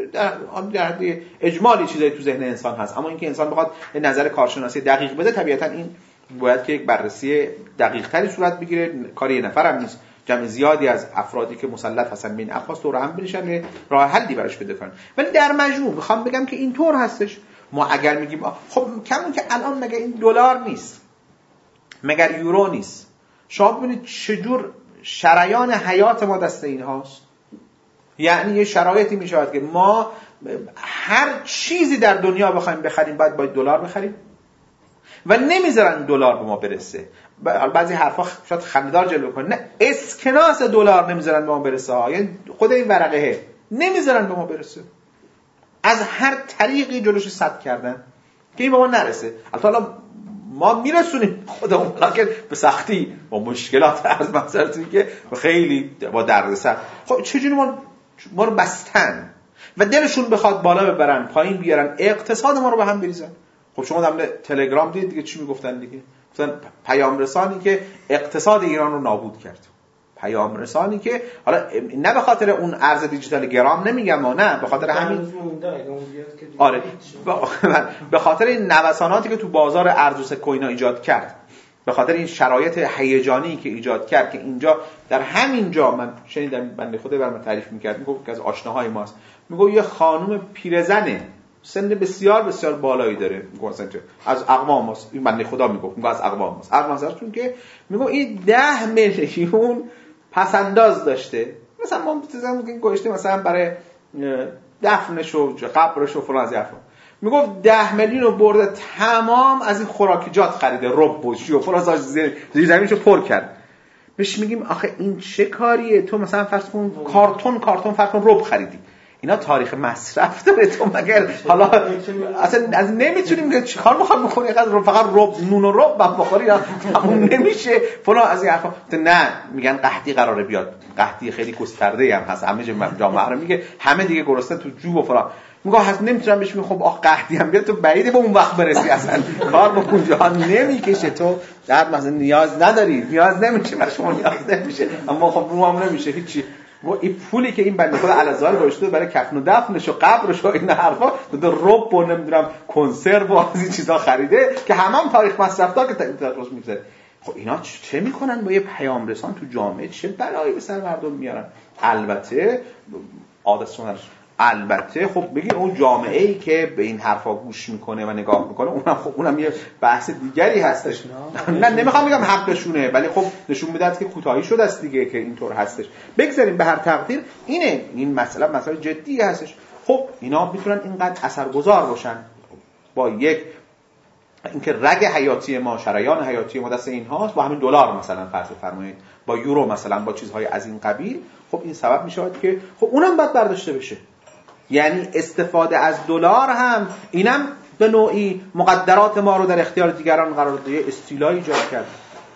در اجمالی چیزایی تو ذهن انسان هست. اما اینکه انسان بخواد نظر کارشناسی دقیق بده، طبیعتا این باید که یک بررسی دقیق تری صورت بگیره. کاری یه نفر هم نیست، جمع زیادی از افرادی که مسلط هستن به این ابحاث دور هم بنشن راه حلی براش پیدا کنن. ولی در مجموع میخوام بگم که اینطور هستش. ما اگر میگیم خب کمون که الان مگه این دلار نیست، مگر یورو نیست، شما ببینید چجور شریان حیات ما دست اینهاست. یعنی یه شرایطی میشود که ما هر چیزی در دنیا بخوایم بخریم باید باید دلار بخریم و نمیذارن دلار به ما برسه. بعضی حرفا شاید خنده‌دار جلوه کنه، نه اسکناس دلار نمیذارن به ما برسه ها. یعنی خود این ورقه نمیذارن به ما برسه، از هر طریقی جلوش سد کردن که این به ما نرسه. البته ما میرسونیم خودمون، لکن به سختی با مشکلات از منظرتون که خیلی با دردسر. خب چجوری ما ما رو بستن و دلشون بخواد بالا ببرن پایین بیارن، اقتصاد ما رو به هم بریزن. خب شما در تلگرام دیدید دیگه چی میگفتن دیگه؟ گفتن پیام رسانی که اقتصاد ایران رو نابود کرد. پیام رسانی که حالا نه به خاطر اون ارز دیجیتال گرام نمیگم، ما نه، به خاطر همین آره به خاطر این نوساناتی که تو بازار ارز و کوین ایجاد کرد، به خاطر این شرایط هیجانی که ایجاد کرد که اینجا در همین جا من شنیدم بنده خدا برام تعریف می‌کرد، میگفت که از آشناهای ماست، میگفت یه خانم پیرزنه سن بسیار بسیار بالایی داره، میگفت از اقوام ماست، این بنده خدا میگفت میگفت از اقوام ماست، از منظرتون که میگفت این ده میلیون پسنداز داشته، مثلا ما بتونیم که گوشته مثلا برای دفنش و قبرش و فلان از این حرفا، میگفت ده میلیون رو برده تمام از این خوراکیجات خریده، رب و شی و فلان زیر زمینشو پر کرد. بهش میگیم آخه این چه کاریه؟ تو مثلا فرض کن کارتون کارتون فرض کن رب خریدی، اینا تاریخ مصرف داره، تو مگر حالا اصلا از نمیتونیم که چیکار میخوام بکنی اینقدر فقط رب نون و رب بخوری یا تموم نمیشه فلان از این حرفا. نه میگن قحطی قراره بیاد، قحطی خیلی گسترده هم هست، همه جامعه رو میگه همه دیگه گرسنه تو جوب و فلان. میگه هست نمیتونم بهش میگم خب آخ قحطی هم بیاد تو بعیده به اون وقت برسی، اصلا کار به اونجا نمیکشه، تو در مثلا نیاز نداری، نیاز نمیشه، برای شما نیاز نمیشه، اما خب رو هم نمیشه هیچی. و این پولی که این بنده خدا علازال گذاشته برای کفن و دفنش و قبرش و این حرفا، دو رب و نمیدونم کنسرو و از این چیزا خریده که همون تاریخ مصرف دار که تاریخش میذاره. خب اینا چه میکنن با یه پیام رسان تو جامعه؟ چه بلایی به سر مردم میارن؟ البته عادت سنتش البته خب بگید اون جامعه ای که به این حرفا گوش میکنه و نگاه میکنه، اونم خب اونم یه بحث دیگری هستش. نه نمیخوام بگم حقشونه، ولی خب نشون میده که کوتاهی شده است دیگه که اینطور هستش. بگذاریم به هر تقدیر اینه، این مسئله مسئله جدی هستش. خب اینا میتونن اینقدر اثرگذار باشن با یک اینکه رگ حیاتی ما، شریان حیاتی ما دست اینهاست، با همین دلار مثلا فرض فرمایید، با یورو مثلا، با چیزهای از این قبیل. خب این سبب میشود که خب اونم باید برداشته بشه. یعنی استفاده از دلار هم اینم به نوعی مقدرات ما رو در اختیار دیگران قرار داده، استیلای ایجاد کرد.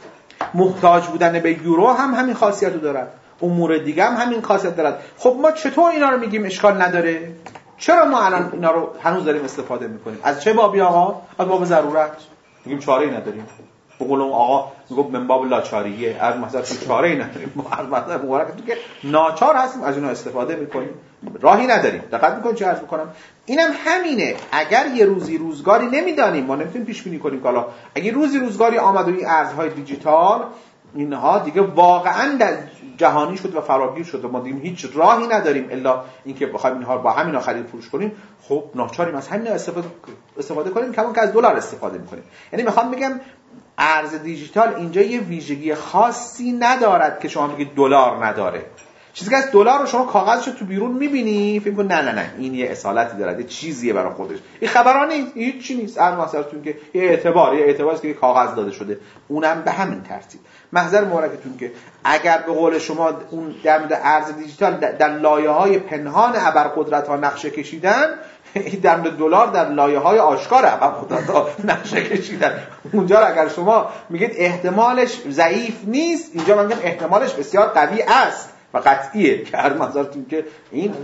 محتاج بودن به یورو هم همین خاصیت رو دارد، امور دیگه هم همین خاصیت دارد. خب ما چطور اینا رو میگیم اشکال نداره؟ چرا ما الان اینا رو هنوز داریم استفاده میکنیم؟ از چه بابی آقا؟ از باب ضرورت. میگیم چاره‌ای نداریم. به قول اون آقا میگه من باب لاچاریه، از مثلا چاره‌ای نداریم، ما از مثلا مبارک تو که ناچار هستیم از اینا استفاده میکنیم، راهی نداریم. دقت میکنید چه عرض میکنم؟ اینم همینه. اگر یه روزی روزگاری نمیدانیم، ما نمیتونیم پیش بینی کنیم که حالا اگه روزی روزگاری آمد و این ارزهای دیجیتال اینها دیگه واقعا در جهانی شد و فراگیر شد و ما دیگه هیچ راهی نداریم الا اینکه بخوایم اینها با همینا خرید فروش کنیم، خب ناچاریم از همینا استفاده استفاده کنیم، کمون که از دلار استفاده میکنیم. یعنی میخوام بگم ارز دیجیتال اینجا یه ویژگی خاصی ندارد که شما بگید دلار نداره. چیزی که از دلار رو شما کاغذش رو تو بیرون میبینی فکر کن نه نه نه این یه اصالتی داره، یه چیزیه برای خودش، این خبرانه نیست، هیچ چی نیست. از مثلاًتون که یه اعتبار یه اعتباری که کاغذ داده شده، اونم به همین ترتیب. محضر مبارکتون که اگر به قول شما اون در مورد ارز دیجیتال در لایه‌های پنهان ابرقدرت‌ها نقشه کشیدن، در مورد دلار در لایه‌های آشکار ابرقدرت‌ها نقشه کشیدن. اونجا اگر شما میگید احتمالش ضعیف نیست، اینجا من میگم احتمالش بسیار قوی است و قطعیه که هر منظرتون که این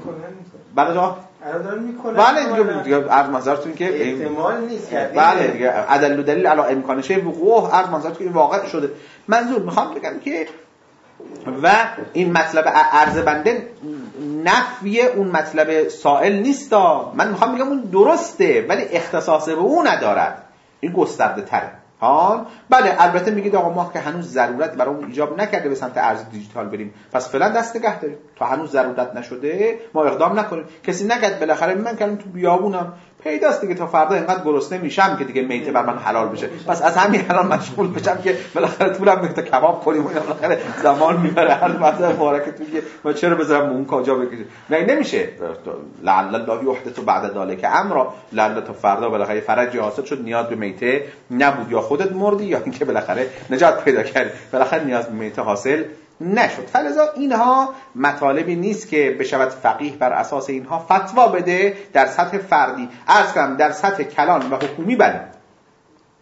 بله جا الان میکنه بله دیگه هر منظرتون که احتمال نیست، بله دیگه عدل و دلیل علی امکانشه وقوع، هر منظرتون که این واقع شده. منظور میخوام بگم که و این مطلب عرض بنده نفی اون مطلب سائل نیست، من میخوام بگم اون درسته ولی اختصاص به اون ندارد، این گسترده تره. ها بله البته میگید آقا ما که هنوز ضرورت برای اون ایجاب نکرده به سمت ارز دیجیتال بریم، پس فعلا دست نگه داریم تا هنوز ضرورت نشده ما اقدام نکنیم. کسی نگد بالاخره من کردم تو بیابونم پیداست دیگه تا فردا اینقدر گرسنه میشم که دیگه میته بر من حلال بشه، پس از همین الان مشغول بشم که بالاخره طولم میگه تا کباب کنیم و بالاخره زمان میبره. هر مثلا مبارکتون که ما چرا بذارم اون کجا بکشه؟ نه نمیشه. لعل الله یحدث بعد ذلک امر، لعل تا فردا بالاخره فرج حاصل شد نیاز به میته نبود، یا خودت مردی یا اینکه بالاخره نجات پیدا کردی، بالاخره نیاز به میته حاصل نشد. فلذا اینها مطالبی نیست که بشود فقیه بر اساس اینها فتوا بده در سطح فردی، عرض کنم در سطح کلان و حکومی بله،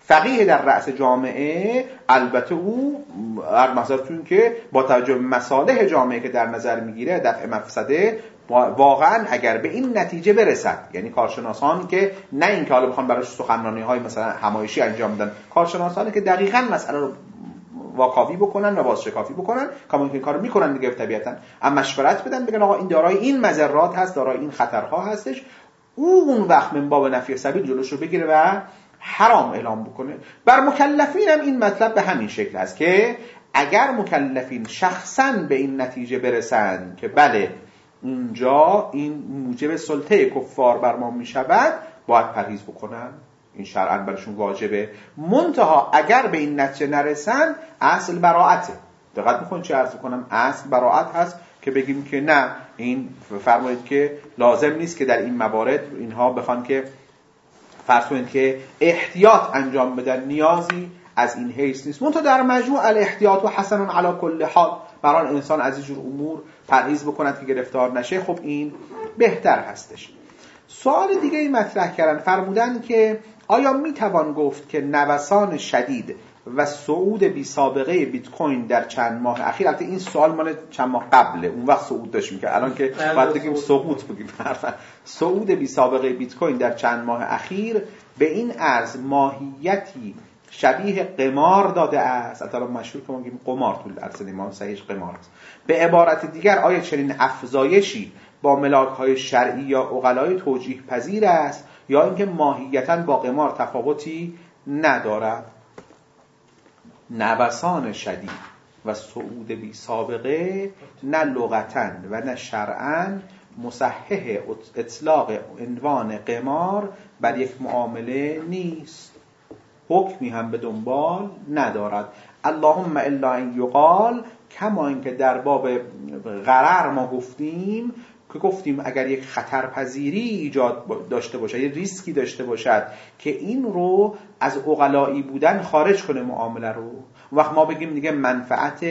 فقیه در رأس جامعه، البته او هر نظرتون که با توجه به مصالح جامعه که در نظر میگیره، دفع مفسده، واقعا اگر به این نتیجه برسد، یعنی کارشناسان که نه اینکه حالا بخوان براش سخنرانی های مثلا همایشی انجام بدن، کارشناسانی که دقیقاً مسئله رو واکاوی بکنن و بازشکافی بکنن، کما اینکه کارو میکنن دیگه طبیعتاً، اما مشورت بدن، بگن آقا این دارای این مضرات هست، دارای این خطرها هستش، او اون وقت من باب نفی سبیل جلوش رو بگیره و حرام اعلام بکنه. بر مکلفین هم این مطلب به همین شکل است که اگر مکلفین شخصاً به این نتیجه برسن که بله اونجا این موجب سلطه کفار بر ما می شود، باید پرهیز بکنن، این شرعاً برشون واجبه. منتها اگر به این نتیجه نرسن، اصل براءته. دقت میکنید چه عرض کنم؟ اصل براءت هست که بگیم که نه، این فرمایید که لازم نیست که در این موارد اینها بخوان که فرض کنید که احتیاط انجام بدن، نیازی از این حیث نیست. منتها در مجموع الاحتیاط و حسن علی کل حال، برای انسان از این جور امور پرهیز بکند که گرفتار نشه، خب این بهتر هستش. سوال دیگه ای مطرح کردن، فرمودن که آیا میتوان گفت که نوسان شدید و صعود بی سابقه بیت کوین در چند ماه اخیر، البته این سوال مال چند ماه قبله، اون وقت صعود داشت میکرد، الان که باید بگیم سقوط بگیم، صعود بی سابقه بیت کوین در چند ماه اخیر به این عرض ماهیتی شبیه قمار داده است. البته مشهور که ما میگیم قمار، طول عرض ما صحیح قمار است. به عبارت دیگر آیا چنین افزایشی با ملاک‌های شرعی یا عقلای توجیه پذیر است یا اینکه ماهیتاً با قمار تفاوتی ندارد؟ نوسان شدید و صعود بی سابقه نه لغتاً و نه شرعاً مصحح اطلاق عنوان قمار بر یک معامله نیست، حکمی هم به دنبال ندارد. اللهم الا ان یقال، کما اینکه در باب غرر ما گفتیم که گفتیم اگر یک خطرپذیری ایجاد داشته باشد، یک ریسکی داشته باشد که این رو از عقلایی بودن خارج کنه معامله رو، وقت ما بگیم دیگه منفعت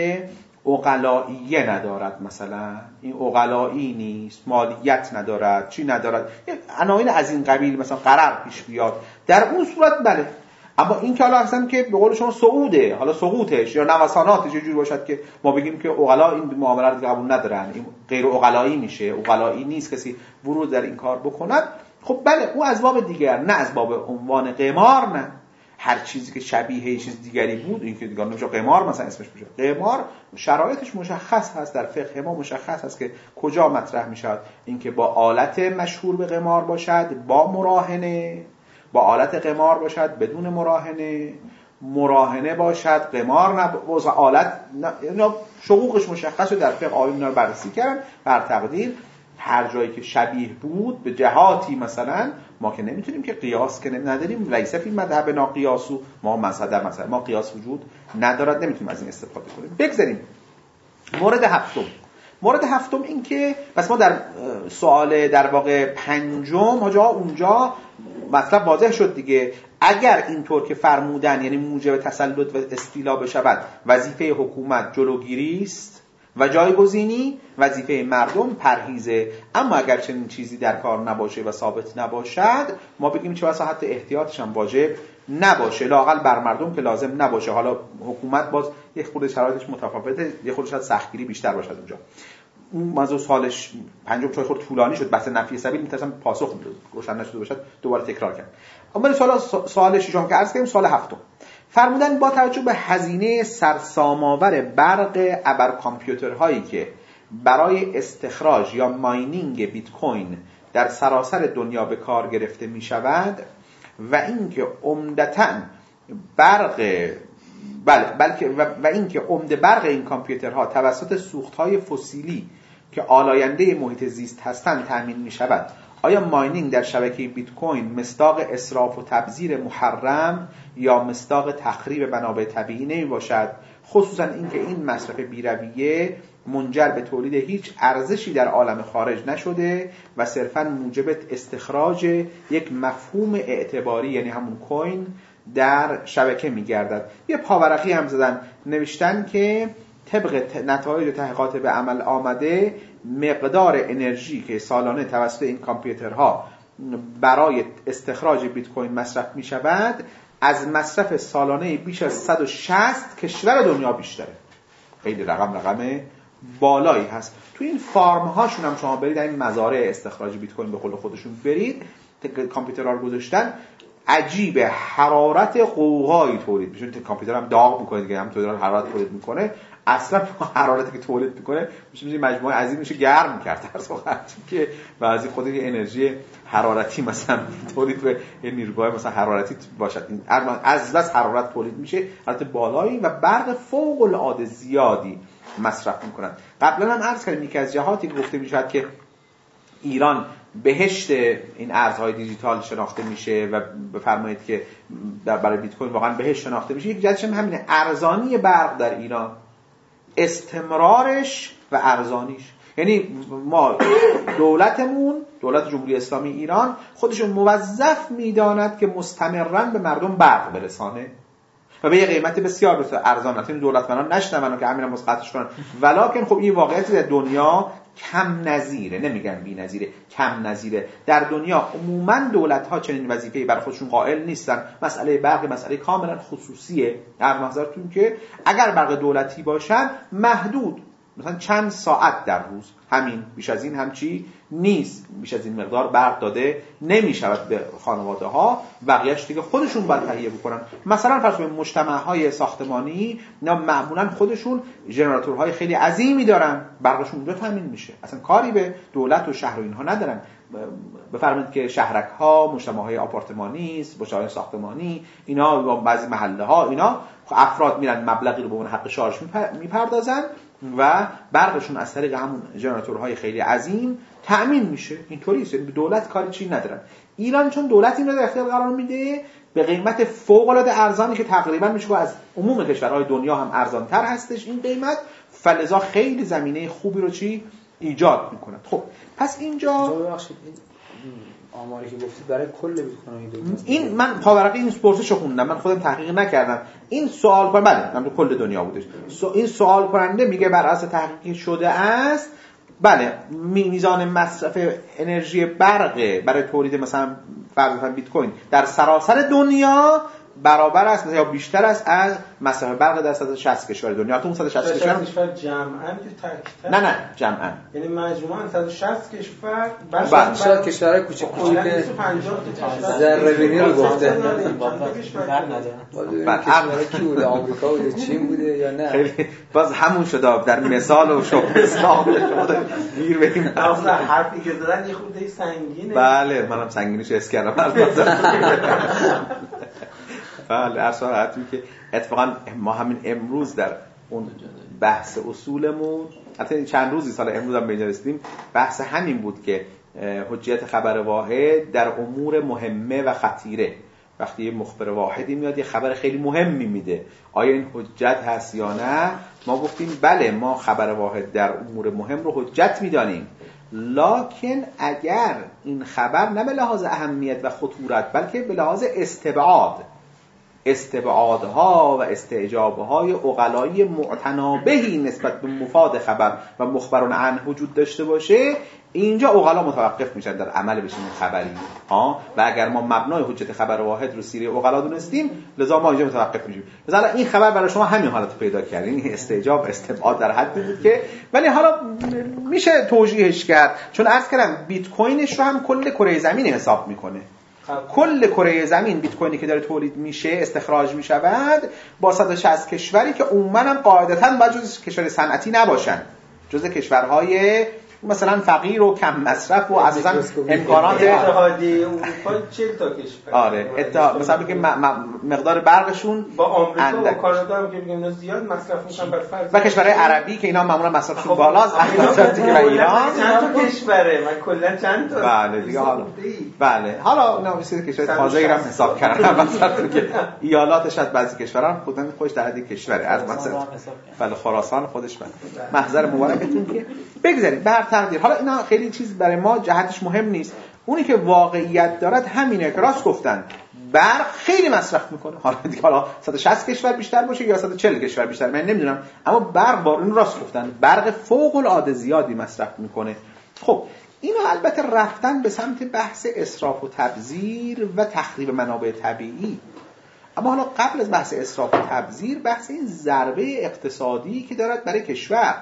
عقلاییه ندارد، مثلا این عقلایی نیست، مالیت ندارد، چی ندارد، عناوین از این قبیل مثلا قرار پیش بیاد، در اون صورت بله. اما این که حالا اصلا که به قول شما صعوده، حالا سقوطش یا نوساناتش یه جوری باشد که ما بگیم که عقلا این معامله رو قبول ندارن، این غیر عقلایی میشه، عقلایی نیست کسی ورود در این کار بکند، خب بله او از باب دیگر، نه از باب عنوان قمار. نه، هر چیزی که شبیه چیز دیگری بود، این که دیگه نمیشه قمار مثلا اسمش بشه قمار، شرایطش مشخص هست، در فقه ما مشخص هست که کجا مطرح میشد، این که با آلت مشهور به قمار باشد، با مراهنه، با آلت قمار باشد بدون مراهنه، مراهنه باشد قمار نباشد، آلت اینا شقوقش مشخصه، در فقه آیون رو بررسی کردن. بر تقدیر هر جایی که شبیه بود به جهاتی، مثلا ما که نمیتونیم که قیاس که نداریم، لیس فی مذهب نا قیاسو، ما مذهب مثلا ما قیاس وجود ندارد، نمیتونیم از این استفاده کنیم. بگذاریم مورد هفتم. مورد هفتم این که بس ما در سوال در واقع پنجم حاجا اونجا مطلب واضح شد دیگه، اگر اینطور که فرمودن یعنی موجب تسلط و استیلا بشود، وظیفه حکومت جلوگیری است و جایگزینی وظیفه مردم پرهیزه. اما اگر چنین چیزی در کار نباشه و ثابت نباشد، ما بگیم چه بسا حتی احتیاطش هم واجب نباشه، لااقل بر مردم که لازم نباشه. حالا حکومت باز یک خورده شرایطش متفاوته، یک خورده شاید سختگیری بیشتر باشد اونجا. اون موضوع سالش پنجم چون خورده طولانی شد، بحث نفی سبیل میتونم پاسخ روشن نشده باشد، دوباره تکرار کردم. اما سوال سوال ششم که عرض کردیم، سوال هفتم فرمودن با توجه به هزینه سرسام‌آور برق ابر کامپیوترهایی که برای استخراج یا ماینینگ بیت کوین در سراسر دنیا به کار گرفته می شود و اینکه عمدتاً برق بله بلکه و, و اینکه عمده برق این کامپیوترها توسط سوخت‌های فسیلی که آلاینده محیط زیست هستند تامین می شود، آیا ماینینگ در شبکه بیت کوین مصداق اسراف و تبذیر محرم یا مصداق تخریب منابع طبیعی نمی باشد؟ خصوصا اینکه این مصرف بی‌رویه منجر به تولید هیچ ارزشی در عالم خارج نشده و صرفاً موجب استخراج یک مفهوم اعتباری یعنی همون کوین در شبکه می‌گردد. یه پاورقی هم زدن، نوشتن که طبق نتایج تحقیقات به عمل آمده مقدار انرژی که سالانه توسط این کامپیوترها برای استخراج بیت کوین مصرف می شود از مصرف سالانه بیش از صد و شصت کشور دنیا بیشتره. خیلی رقم رقم بالایی هست. تو این فارم هاشون هم شما برید این مزارع استخراج بیت کوین به قول خودشون برید، کامپیوترها رو گذاشتن، عجیبه حرارت قوقایی تولید میشه. کامپیوتر هم داغ میکنه دیگه، هم تولید حرارت تولید میکنه. اصلا حرارتی که تولید میکنه میشه میشه مجموعه عظیم میشه گرم کرد در صورتی که بعضی خود یه انرژی حرارتی مثلا تولید به یه نیروگاه مثلا حرارتی باشد، این از بس حرارت تولید میشه، حالت بالایی و برق فوق العاده زیادی مصرف میکنن. قبلا هم عرض کردیم یکی از جهاتی گفته میشد که ایران بهشت این ارزهای دیجیتال شناخته میشه و بفرمایید که در برای بیت کوین واقعا بهشت شناخته میشه. یک جهتش هم همینه، ارزانی برق در ایران، استمرارش و ارزانیش. یعنی ما دولتمون، دولت جمهوری اسلامی ایران خودشون موظف میداند که مستمراً به مردم برق برسانه و به یه قیمت بسیار بسیار ارزان. البته این دولتمندان نشنون که همین هم مسقطش کنن، ولکن خب این واقعیتی در دنیا کم نظیره، نمیگن بی نظیره، کم نظیره. در دنیا عموما دولت ها چنین وظیفه‌ای برای خودشون قائل نیستن. مسئله برق مسئله کاملا خصوصیه. در نظرتون که اگر برق دولتی باشن محدود، مثلا چند ساعت در روز، همین، بیش از این هم چی نیست، بیش از این مقدار برق داده نمیشود به خانواده ها، بقیه‌اش دیگه خودشون باید تهیه بکنن. مثلا فرض کنید مجتمع‌های ساختمانی اینا معمولا خودشون ژنراتورهای خیلی عظیمی دارن، برقشون اونجا تامین میشه، اصلا کاری به دولت و شهر و اینها ندارن. بفرمایید که شهرک‌ها، مجتمع‌های آپارتمانی است، مجتمع‌های ساختمانی، اینا بعضی محله‌ها اینا افراد میرن مبلغی رو به اون حق شارژ میپردازن و برقشون از طریق همون ژنراتورهای خیلی عظیم تأمین میشه. اینطوری است، به دولت کاری چی ندارن. ایران چون دولت این رو در اختیار قرار میده به قیمت فوق العاده ارزانی که تقریبا میشه از عموم کشورهای دنیا هم ارزانتر هستش این قیمت، فلذا خیلی زمینه خوبی رو چی ایجاد میکنه. خب پس اینجا ببخشید آماری که گفتید برای کل بیت کوین این من پاورقی این پرسشو خوندم، من خودم تحقیق نکردم. این سوال کننده بله من تو کل دنیا بودش. سو این سوال کننده میگه بر اساس تحقیقی شده است بله میزان مصرف انرژی برق برای تولید مثلا فرضاً بیت کوین در سراسر دنیا برابر است یا بیشتر است از مصرف برق در صد و شصت کشور دنیا. تو صد و شصت کشور جمعاً که نه نه جمعاً یعنی مجموعاً صد و شصت کشور بله شاید کشورهای کوچک کوچیک ذره‌بینی رو گفته بعد کشورها کی بوده، آمریکا بوده، چین بوده یا نه؟ خیلی باز همون شده در مثال و شبه اسلام گیر بریم. اصلا حرفی که زدن یه خورده سنگینه. بله منم سنگینیش حس کردم. بله اصلا حرفی که اتفاقا ما همین امروز در اون بحث اصولمون حتی چند روزی سال امروز هم به اینجا رسیدیم، بحث همین بود که حجیت خبر واحد در امور مهمه و خطیره. وقتی یه مخبر واحدی میاد یه خبر خیلی مهمی میده، آیا این حجت هست یا نه؟ ما گفتیم بله ما خبر واحد در امور مهم رو حجت میدانیم، لکن اگر این خبر نه به لحاظ اهمیت و خطورت بلکه به لحاظ استبعاد استبعادها و استعجابهای عقلایی معتنابهی نسبت به مفاد خبر و مخبرون عنه وجود داشته باشه، اینجا عقلا متوقف میشن در عمل بشین خبری ها. و اگر ما مبنای حجت خبر واحد رو سیره عقلا دونستیم لذا ما اینجا متوقف میشیم. مثلا این خبر برای شما همین حالت پیدا کرد، این استعجاب استبعاد در حدی بود که ولی حالا میشه توجیهش کرد، چون عرض کردم بیت کوینش رو هم کل کره زمین حساب میکنه. کل کره زمین بیت کوینی که داره تولید میشه استخراج میشود با صد و شصت کشوری که عموما هم قاعدتاً باید جز کشور صنعتی نباشن، جز کشورهای مثلا فقیر و کم مصرف و اساساً امکانات اتحادیه اروپا چهل تا کشور آره اتحاد مثلا بگیم مقدار برقشون با آمریکا و کانادا هم که میگن زیاد مصرف میکنن بر فرض و کشورهای عربی که اینا معمولا مصرفشون بالاست احتمالاً دیگه و ایران چند تا کشوره من کلا چند تا بله دیگه حالا بله حالا اینا مثل کشور تازه‌ای رو حساب کردن مثلا که ایالاتش از بعضی کشورها خودن خودش در حد کشوره از مثلا بله خراسان خودش بله محضر مبارکتون که بگذارید به هر تقدیر. حالا اینا خیلی چیز برای ما جهتش مهم نیست، اونی که واقعیت دارد همینه که راست گفتن برق خیلی مصرف میکنه. حالا دیگه حالا صد و شصت کشور بیشتر باشه یا صد و چهل کشور بیشتر من نمیدونم، اما برق با این راست گفتن برق فوق العاده زیادی مصرف میکنه. خب اینا البته رفتن به سمت بحث اسراف و تبذیر و تخریب منابع طبیعی، اما حالا قبل از بحث اسراف و تبذیر، بحث این ضربه اقتصادی که دارد برای کشور،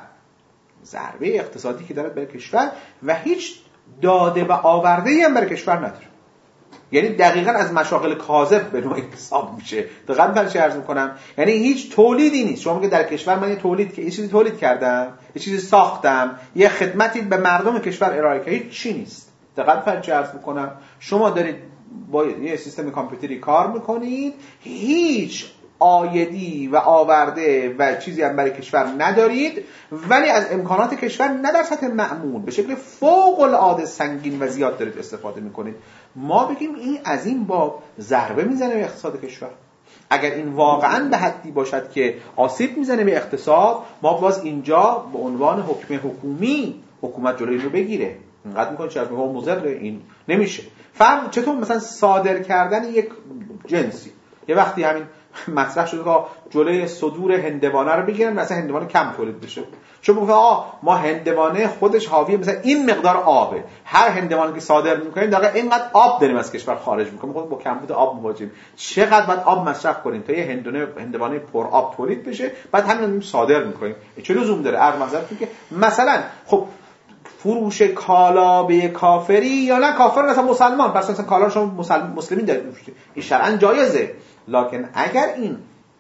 ضربه اقتصادی که دارد برای کشور و هیچ داده و آورده‌ای هم برای کشور نداره. یعنی دقیقاً از مشاغل کاذب به نوعی حساب میشه. دقیقاً من چه عرض میکنم؟ یعنی هیچ تولیدی نیست. شما میگه در کشور من یه تولید که یه چیزی تولید کردم، یه چیزی ساختم، یه خدمتی به مردم کشور ارائه کردم، هیچ چی نیست. دقیقاً من چه عرض میکنم؟ شما دارید با یه سیستم کامپیوتری کار میکنید، هیچ آیدی و آورده و چیزی هم برای کشور ندارید، ولی از امکانات کشور نه در سطح معمول به شکل فوق العاده سنگین و زیاد دارید استفاده میکنید. ما بگیم این از این باب ضربه میزنه به اقتصاد کشور. اگر این واقعا به حدی باشد که آسیب میزنه به اقتصاد، ما باز اینجا به عنوان حکم حکومی حکومت جلوی رو بگیره. اینقدر میکنه چه از میگه مضر، این نمیشه. فرق چطور مثلا صادر کردن یک جنسی، یه وقتی همین مطرح شده که جلوی صدور هندوانه رو بگیرن مثلا هندوانه کم تولید بشه، چون میگه آه ما هندوانه خودش حاوی مثلا این مقدار آبه، هر هندوانه که صادر میکنیم دقیقاً اینقدر آب داریم از کشور خارج میکنیم، خود با کمبود آب مواجهیم، چقدر باید آب مصرف کنیم تا یه هندونه هندوانه پر آب تولید بشه، بعد همین صادر میکنیم. چه لزوم داره؟ عرض نظرتون که مثلا خب فروش کالا به کافری یا نه کافر مثلا مسلمان، پس مثلا کالا شما مسلم مسلمین دارید میفروشید، این شرعاً جایزه. لکن اگر این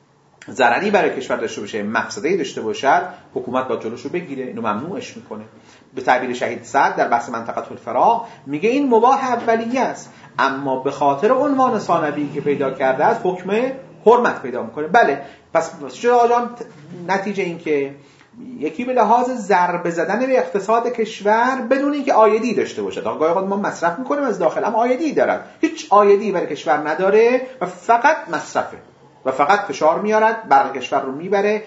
ضرری برای کشور داشته باشه، مفسده‌ای داشته باشد، حکومت با جلوشو بگیره، اینو ممنوعش میکنه. به تعبیر شهید سعد در بحث منطقه الفراغ میگه این مباح اولیه است، اما به خاطر عنوان ثانوی که پیدا کرده است حکم حرمت پیدا میکنه. بله، پس چه آجان نتیجه این که یکی به لحاظ ضربه زدن به اقتصاد کشور بدون اینکه آیدی داشته باشه. گاهی اوقات ما مصرف میکنیم از داخل اما آیدی دارد، هیچ آیدی برای کشور نداره و فقط مصرفه و فقط فشار میارد بر کشور رو میبره،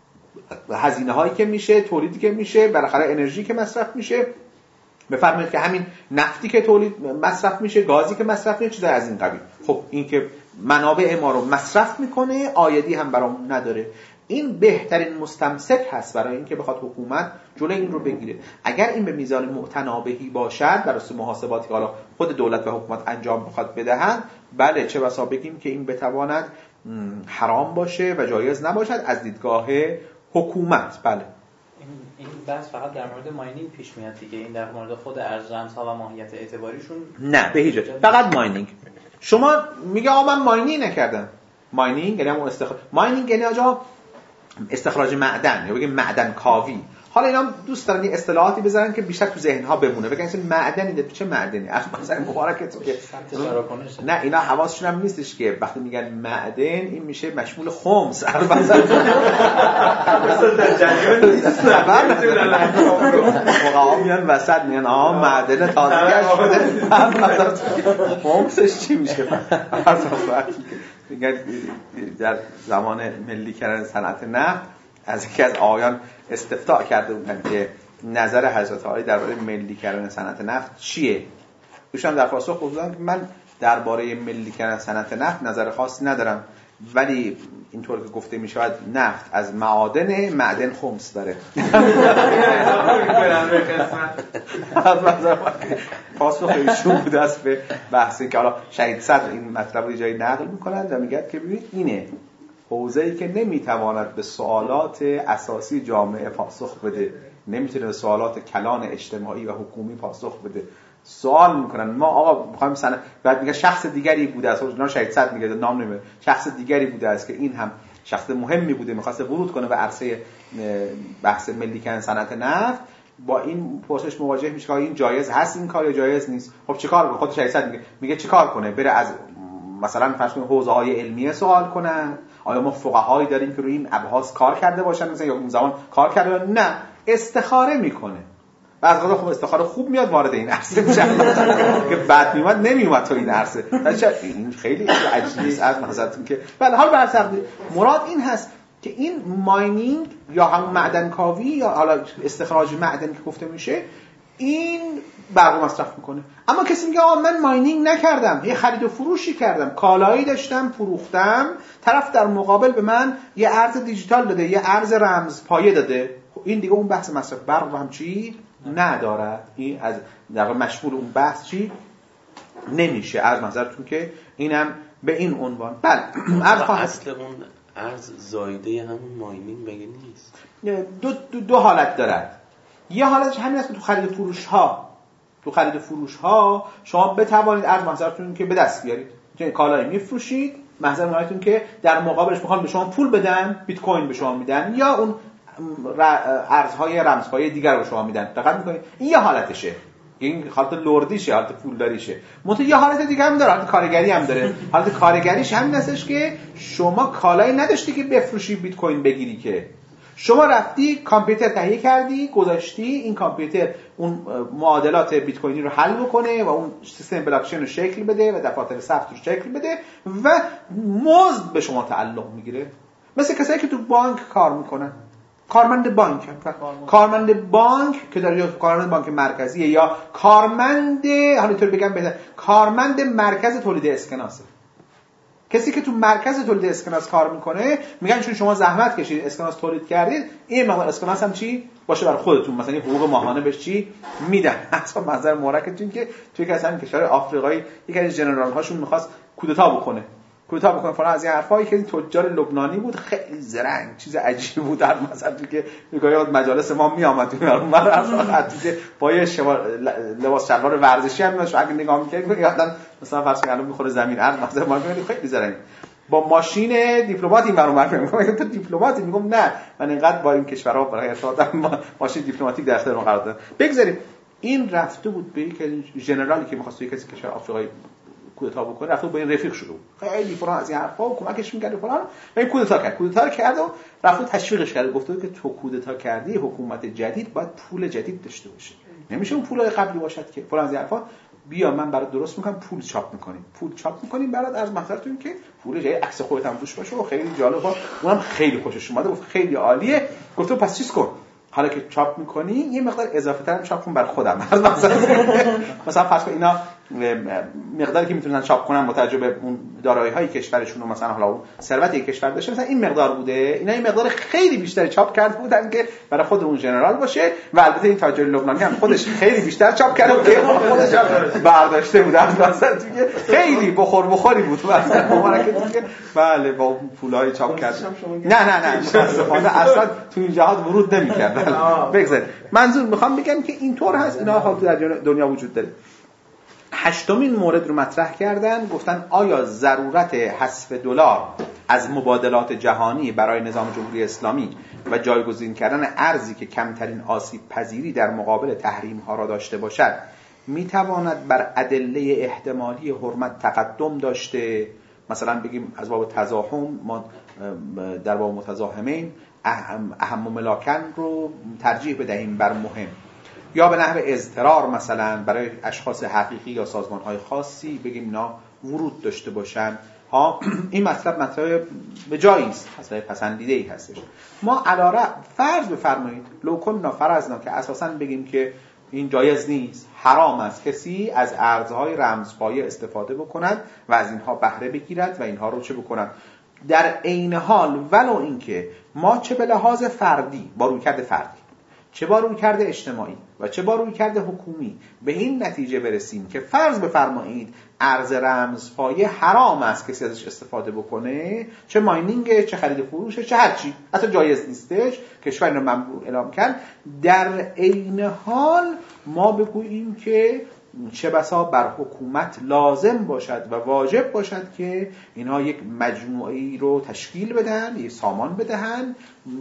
هزینه هایی که میشه، تولیدی که میشه، بالاخره انرژی که مصرف میشه. بفرمایید که همین نفتی که تولید مصرف میشه، گازی که مصرف میشه، چیزای از این قبیل. خب این که منابع ما رو مصرف میکنه، آیدی هم برام نداره. این بهترین مستمسک هست برای اینکه بخواد حکومت جلوی این رو بگیره. اگر این به میزان معتنابهی باشد در راستای محاسباتی که حالا خود دولت و حکومت انجام بخواد بدهند، بله چه بسا بگیم که این بتواند حرام باشه و جایز نباشد از دیدگاه حکومت. بله این این بحث فقط در مورد ماینینگ پیش میاد دیگه، این در مورد خود ارز رمزها و ماهیت اعتباریشون نه به هیچ وجه. فقط ماینینگ. شما میگه آقا من ماینینگ نکردم. ماینینگ یعنی همون استخراج، ماینینگ یعنی آجا استخراج معدن یا بگیم معدن کاوی. حالا اینا دوست دارن یه اصطلاحاتی بذارن که بیشتر تو ذهن‌ها بمونه، بگن این معدنی ده، چه معدنی؟ مثلا مبارکتون که نه اینا حواسشون هم نیستش که وقتی میگن معدن این میشه مشمول خمس. البته مثلا در جنگل نیست، موقعا میان وسط میگن آها معدن تازه شده، خمسش چی میشه؟ میگن در زمان ملی کردن صنعت نفت از یکی از آقایان استفتاء کرده بودن که نظر حضرت علی درباره ملی کردن صنعت نفت چیه؟ ایشون در پاسخ گفتن که من درباره ملی کردن صنعت نفت نظر خاصی ندارم، ولی اینطور که گفته می شود نفت از معادن، معدن خمس داره. پاسخ ایشون بود است به بحثی که حالا شهید صدر این مطلب رو جایی نقل میکنند و میگه که ببینید اینه حوزه‌ای که نمیتواند به سوالات اساسی جامعه پاسخ بده، نمیتونه به سوالات کلان اجتماعی و حکومی پاسخ بده. سوال میکنن ما آقا میخوایم سن بعد میگه شخص دیگری بوده است، نه شهید صدر میگه نام نمیبره، شخص دیگری بوده است که این هم شخص مهمی بوده میخواسته ورود کنه به عرصه بحث ملی کردن صنعت نفت، با این پرسش مواجه میشه که این جایز هست این کار یا جایز نیست. خب چیکار کنه؟ خود شهید صدر میگه میگه چیکار کنه؟ بره از مثلا فرض کنید حوزه‌های علمیه سوال کنن، آیا ما فقهایی داریم که روی این ابحاث کار کرده باشن مثلا یا اون زمان کار کرده؟ نه، استخاره میکنه. بعضی وقتا خب استخاره خوب میاد وارد این عرصه میشه که بعد میومد نمیومد تو این عرصه. این خیلی عجیبه از نظرتون که بله حال بر سر مراد این هست که این ماینینگ یا هم معدن کاوی یا حالا استخراج معدن که گفته میشه این برق مصرف میکنه. اما کسی میگه آقا من ماینینگ نکردم، یه خرید و فروشی کردم، کالایی داشتم فروختم، طرف در مقابل به من یه ارز دیجیتال داده، یه ارز رمز پایه داده، خب این دیگه اون بحث مصرف برق رو هم چی نداره، این از در مشمول اون بحث چی نمیشه. از نظرتون که اینم به این عنوان. بله اصل اون ارز زایده همون ماینینگ مگه نیست؟ دو, دو, دو حالت دارد. یه حالتش همین است که تو خرید فروش ها تو خرید فروش ها شما بتوانید ارز محضرتون که به دست بیارید. یعنی کالایی میفروشید، محضر مالتون که در مقابلش میخوان به شما پول بدن، بیت کوین به شما میدن یا اون ارزهای رمزهای دیگر به شما میدن. دقت میکنید این یه حالتشه، این حالت لردیشه، حالت پولداریشه. منتها یه حالت دیگه هم داره، حالت کارگری هم داره. حالت کارگریش همین هستش که شما کالایی نداشتی که بفروشی بیت کوین بگیری، که شما رفتی کامپیوتر تهیه کردی، گذاشتی این کامپیوتر اون معادلات بیت کوینی رو حل بکنه و اون سیستم بلاکچین رو شکل بده و دفاتر ثبت رو شکل بده و مزد به شما تعلق میگیره. مثل کسایی که تو بانک کار میکنن، کارمند بانک کارمند بانک که در یا کارمند بانک مرکزیه یا کارمند، حالا اینطور بگم بهتر، کارمند مرکز تولید اسکناسه. کسی که تو مرکز تولید اسکناس کار میکنه میگن چون شما زحمت کشید اسکناس تولید کردید، این مقدار اسکناس هم چی باشه برای خودتون، مثلا حقوق ماهانه بهش چی میدن. اصلا منظر مورکتون که توی کسان کشور آفریقایی یکی از ژنرال هاشون میخواست کودتا بکنه کودتا بکنه فلان از این حرفا، که این تجار لبنانی بود، خیلی زرنگ، چیز عجیبی بود. در مثلا تو که میگه مجالس ما میآمد اون من رفت که با یه لباس شلوار ورزشی هم میاد، اگه نگاه میکنید یادن مثلا فرض کنید الان میخوره زمین ارض، مثلا ما میگیم خیلی زرنگ با ماشین دیپلماتی این برام معرفی میکنه. تو دیپلماتی؟ میگم نه، من اینقدر با این کشورها برای ارتباطم ماشین دیپلماتیک در اختیار قرار دادم. بگذاریم این رفته بود به یک ژنرالی که می‌خواست یک کسی کشور آفریقایی کودتا بکنه، رفت با این رفیق شده بود، خیلی فلان از این حرفا و کمکش می‌کرد فلان، و این کودتا کرد کودتا کرد و رفت تشویقش کرد، گفت که تو کودتا کردی، حکومت جدید باید پول جدید داشته باشه، نمیشه اون پول قبلی باشد که فلان از این حرفا. بیا من برات درست میکنم، پول چاپ میکنیم پول چاپ میکنیم برات از محضرتون که پول جای عکس خودت هم روش باشه و خیلی جالبه. اونم خیلی خوشش اومده، گفت خیلی عالیه. گفتم پس چیز کن، حالا که چاپ میکنی یه مقدار اضافه تر چاپ کن برای خودم. مثلا مثلا فرض کن اینا مقداری که میتونن چاپ کنن متوجه به اون دارایی‌های کشورشون و مثلا حالا ثروت یک کشور داشته، مثلا این مقدار بوده، اینا این مقدار خیلی بیشتر چاپ کرده بودن که برای خود اون ژنرال باشه. و البته این تاجر لبنانی هم خودش خیلی بیشتر چاپ کرده بود که خودش برداشته بود، مثلا دیگه خیلی بخور بخوری بود مثلا مبارکه دیگه. بله با پولای چاپ کرد. نه نه نه متاسفانه اصلا تو این جهات ورود نمی‌کرد. بگذارید منظور میخوام بگم که اینطور هست، اینا حال در دنیا وجود داره. هشتمین مورد رو مطرح کردن، گفتن آیا ضرورت حذف دلار از مبادلات جهانی برای نظام جمهوری اسلامی و جایگزین کردن ارزی که کمترین آسیب پذیری در مقابل تحریم ها را داشته باشد میتواند بر ادله احتمالی حرمت تقدم داشته؟ مثلا بگیم از باب تزاحم ما در باب متزاحمین اهم, اهم ملاکن رو ترجیح بدهیم بر مهم، یا به نحو اضطرار مثلا برای اشخاص حقیقی یا سازمان‌های خاصی بگیم اینا ورود داشته باشن. ها این مطلب مطلب به جایی است، مطلب پسندیده‌ای هستش. ما علاره فرض بفرمایید لو کنا فرضنا که اساساً بگیم که این جایز نیست، حرام است کسی از ارزهای رمزپایه استفاده بکند و از اینها بهره بگیرد و اینها رو چه بکند. در عین حال ولو اینکه ما چه به لحاظ فردی با رویکرد فردی، چه با رویکرد اجتماعی و چه با رویکرد حکومی به این نتیجه برسیم که فرض بفرمایید ارز رمزپایه حرام است کسی ازش استفاده بکنه، چه ماینینگ، چه خرید فروش، چه هر چی، اصلا جایز نیستش، کشور اینو ممنوع اعلام کرد. در عین حال ما بگوییم که چه بسا بر حکومت لازم باشد و واجب باشد که اینها یک مجموعه‌ای رو تشکیل بدن، یک سامان بدهن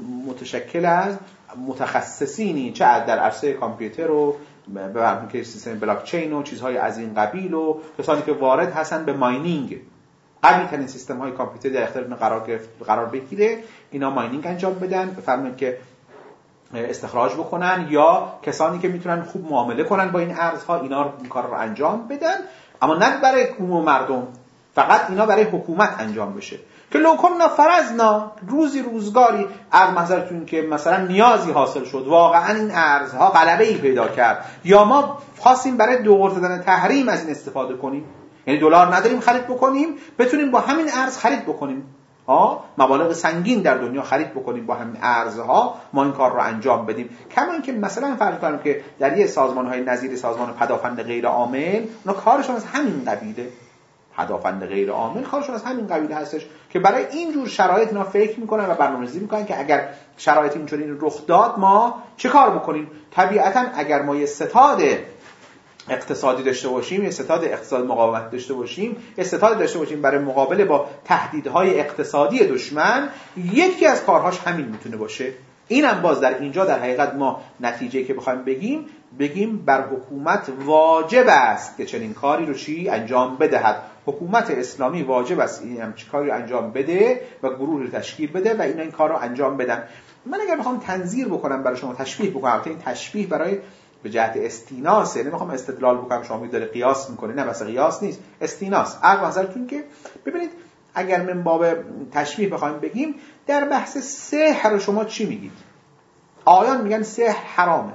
متشکل از متخصصینی، چه در عرصه کامپیوتر و به معنی که سیستم بلاکچین و چیزهای از این قبیل و کسانی که وارد هستن به ماینینگ، قوی ترین سیستم های کامپیوتر در اختیار قرار گرفت قرار بگیره، اینا ماینینگ انجام بدن، بفرمایید که استخراج بکنن، یا کسانی که میتونن خوب معامله کنن با این ارزها اینا این کار رو انجام بدن، اما نه برای عموم مردم، فقط اینا برای حکومت انجام بشه. که لو کنا فرضنا روزی روزگاری از منظرتون که مثلا نیازی حاصل شد، واقعا این ارزها غلبه‌ای پیدا کرد، یا ما خواستیم برای دور زدن تحریم از این استفاده کنیم، یعنی دلار نداریم خرید بکنیم، بتونیم با همین ارز خرید بکنیم، ها مبالغ سنگین در دنیا خرید بکنیم با همین ارزها، ما این کار رو انجام بدیم. کما اینکه مثلا فرض کنیم که در یه سازمان‌های نظیر سازمان پدافند غیر عامل اونا کارشون از همین قبیله، هدافند غیر عامل کارشون از همین قبیل هستش که برای این جور شرایط اینا فکر میکنن و برنامه‌ریزی میکنن که اگر شرایط اینجوری رخ داد ما چه کار بکنیم. طبیعتا اگر ما یه ستاد اقتصادی داشته باشیم، یه ستاد اقتصاد مقاومت داشته باشیم، یه ستاد داشته باشیم برای مقابله با تهدیدهای اقتصادی دشمن، یکی از کارهاش همین میتونه باشه. اینم باز در اینجا در حقیقت ما نتیجه که بخوایم بگیم بگیم بر حکومت واجب است که چنین کاری رو چی انجام بدهد. حکومت اسلامی واجب است این هم چی کاری رو انجام بده و گروه رو تشکیل بده و اینا این کار رو انجام بدن. من اگر بخوام تنظیر بکنم برای شما تشبیه بکنم، البته این تشبیه برای به جهت استیناسه، نمیخوام استدلال بکنم شما میداره قیاس میکنه، نه واسه قیاس نیست، استیناس. عقل نظرتون که ببینید اگر من باب تشبیه بخوایم بگیم در بحث سحر شما چی میگید؟ آیان میگن سحر حرامه.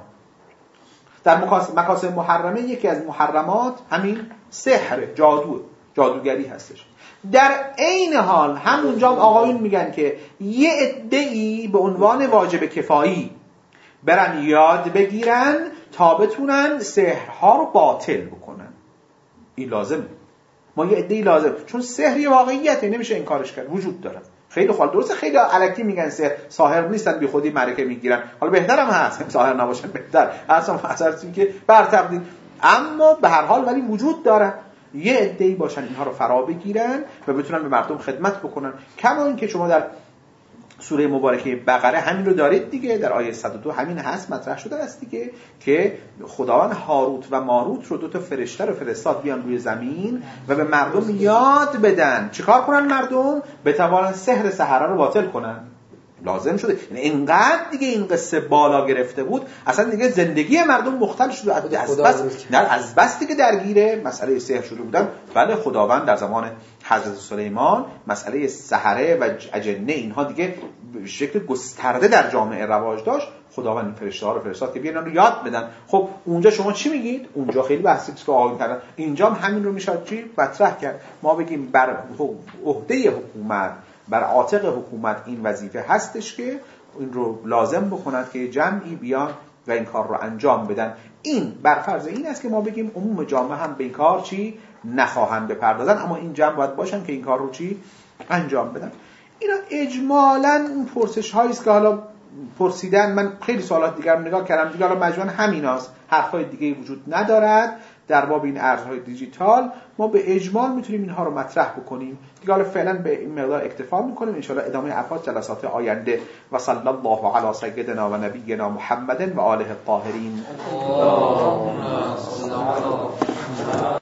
در مکاسب محرمه یکی از محرمات همین سحر، جادو، جادوگری هستش. در عین حال همونجا آقایون میگن که یه عده‌ای به عنوان واجب کفایی برن یاد بگیرن تا بتونن سحرها رو باطل بکنن. این لازمه. ما یه عده‌ای لازم، چون سحر یه واقعیته، نمیشه انکارش کرد، وجود داره. خیلی خال درسته خیلی الکی میگن سحر، ساحر نیستن بی خودی معرکه میگیرن. حالا بهترم هست ساحر نباشن، بهتر. اصلا اثرتی که بر تقدیر، اما به هر حال ولی وجود داره. یه عده‌ای باشن اینها رو فرا بگیرن و بتونن به مردم خدمت بکنن. کما اینکه شما در سوره مبارکه بقره همین رو دارید دیگه، در آیه صد و دو همین هست، مطرح شده است دیگه که خداوند هاروت و ماروت رو دو تا فرشته رو فرستاد بیان روی زمین و به مردم یاد بدن چیکار کنن مردم بتوانن سحر سحرا رو باطل کنن. لازم شده، یعنی اینقدر دیگه این قصه بالا گرفته بود اصلا دیگه زندگی مردم مختل شده از بس نه از بس دیگه درگیر مسئله سحر شده بودن. بله خداوند در زمان حضرت سلیمان مسئله سحره و اجنه اینها دیگه به شکل گسترده در جامعه رواج داشت. خداوند این فرشته‌ها رو فرستاد که بیان رو یاد بدن. خب اونجا شما چی میگید؟ اونجا خیلی بحثی که آقایون کردن، اینجا هم همین رو میشه چی مطرح کرد. ما بگیم بر عهده حکومت، بر عاتق حکومت این وظیفه هستش که این رو لازم بکند که جمعی بیان و این کار رو انجام بدن. این بر فرض این است که ما بگیم عموم جامعه هم به این کار چی نخواهند بپردازن، اما این جمع باید باشن که این کار رو چی انجام بدن. اینا اجمالاً این پرسش هایی است که حالا پرسیدن. من خیلی سوالات دیگر رو نگاه کردم دیگه، حالا مجموعاً همیناست، حرفای دیگه وجود ندارد. در باب این ارزهای دیجیتال ما به اجمال میتونیم اینها رو مطرح بکنیم دیگه. حالا فعلا به این مقدار اکتفا میکنیم، ان شاءالله ادامه افاض جلسات آینده. و صلی الله علی سیدنا و نبینا محمد و آله الطاهرین.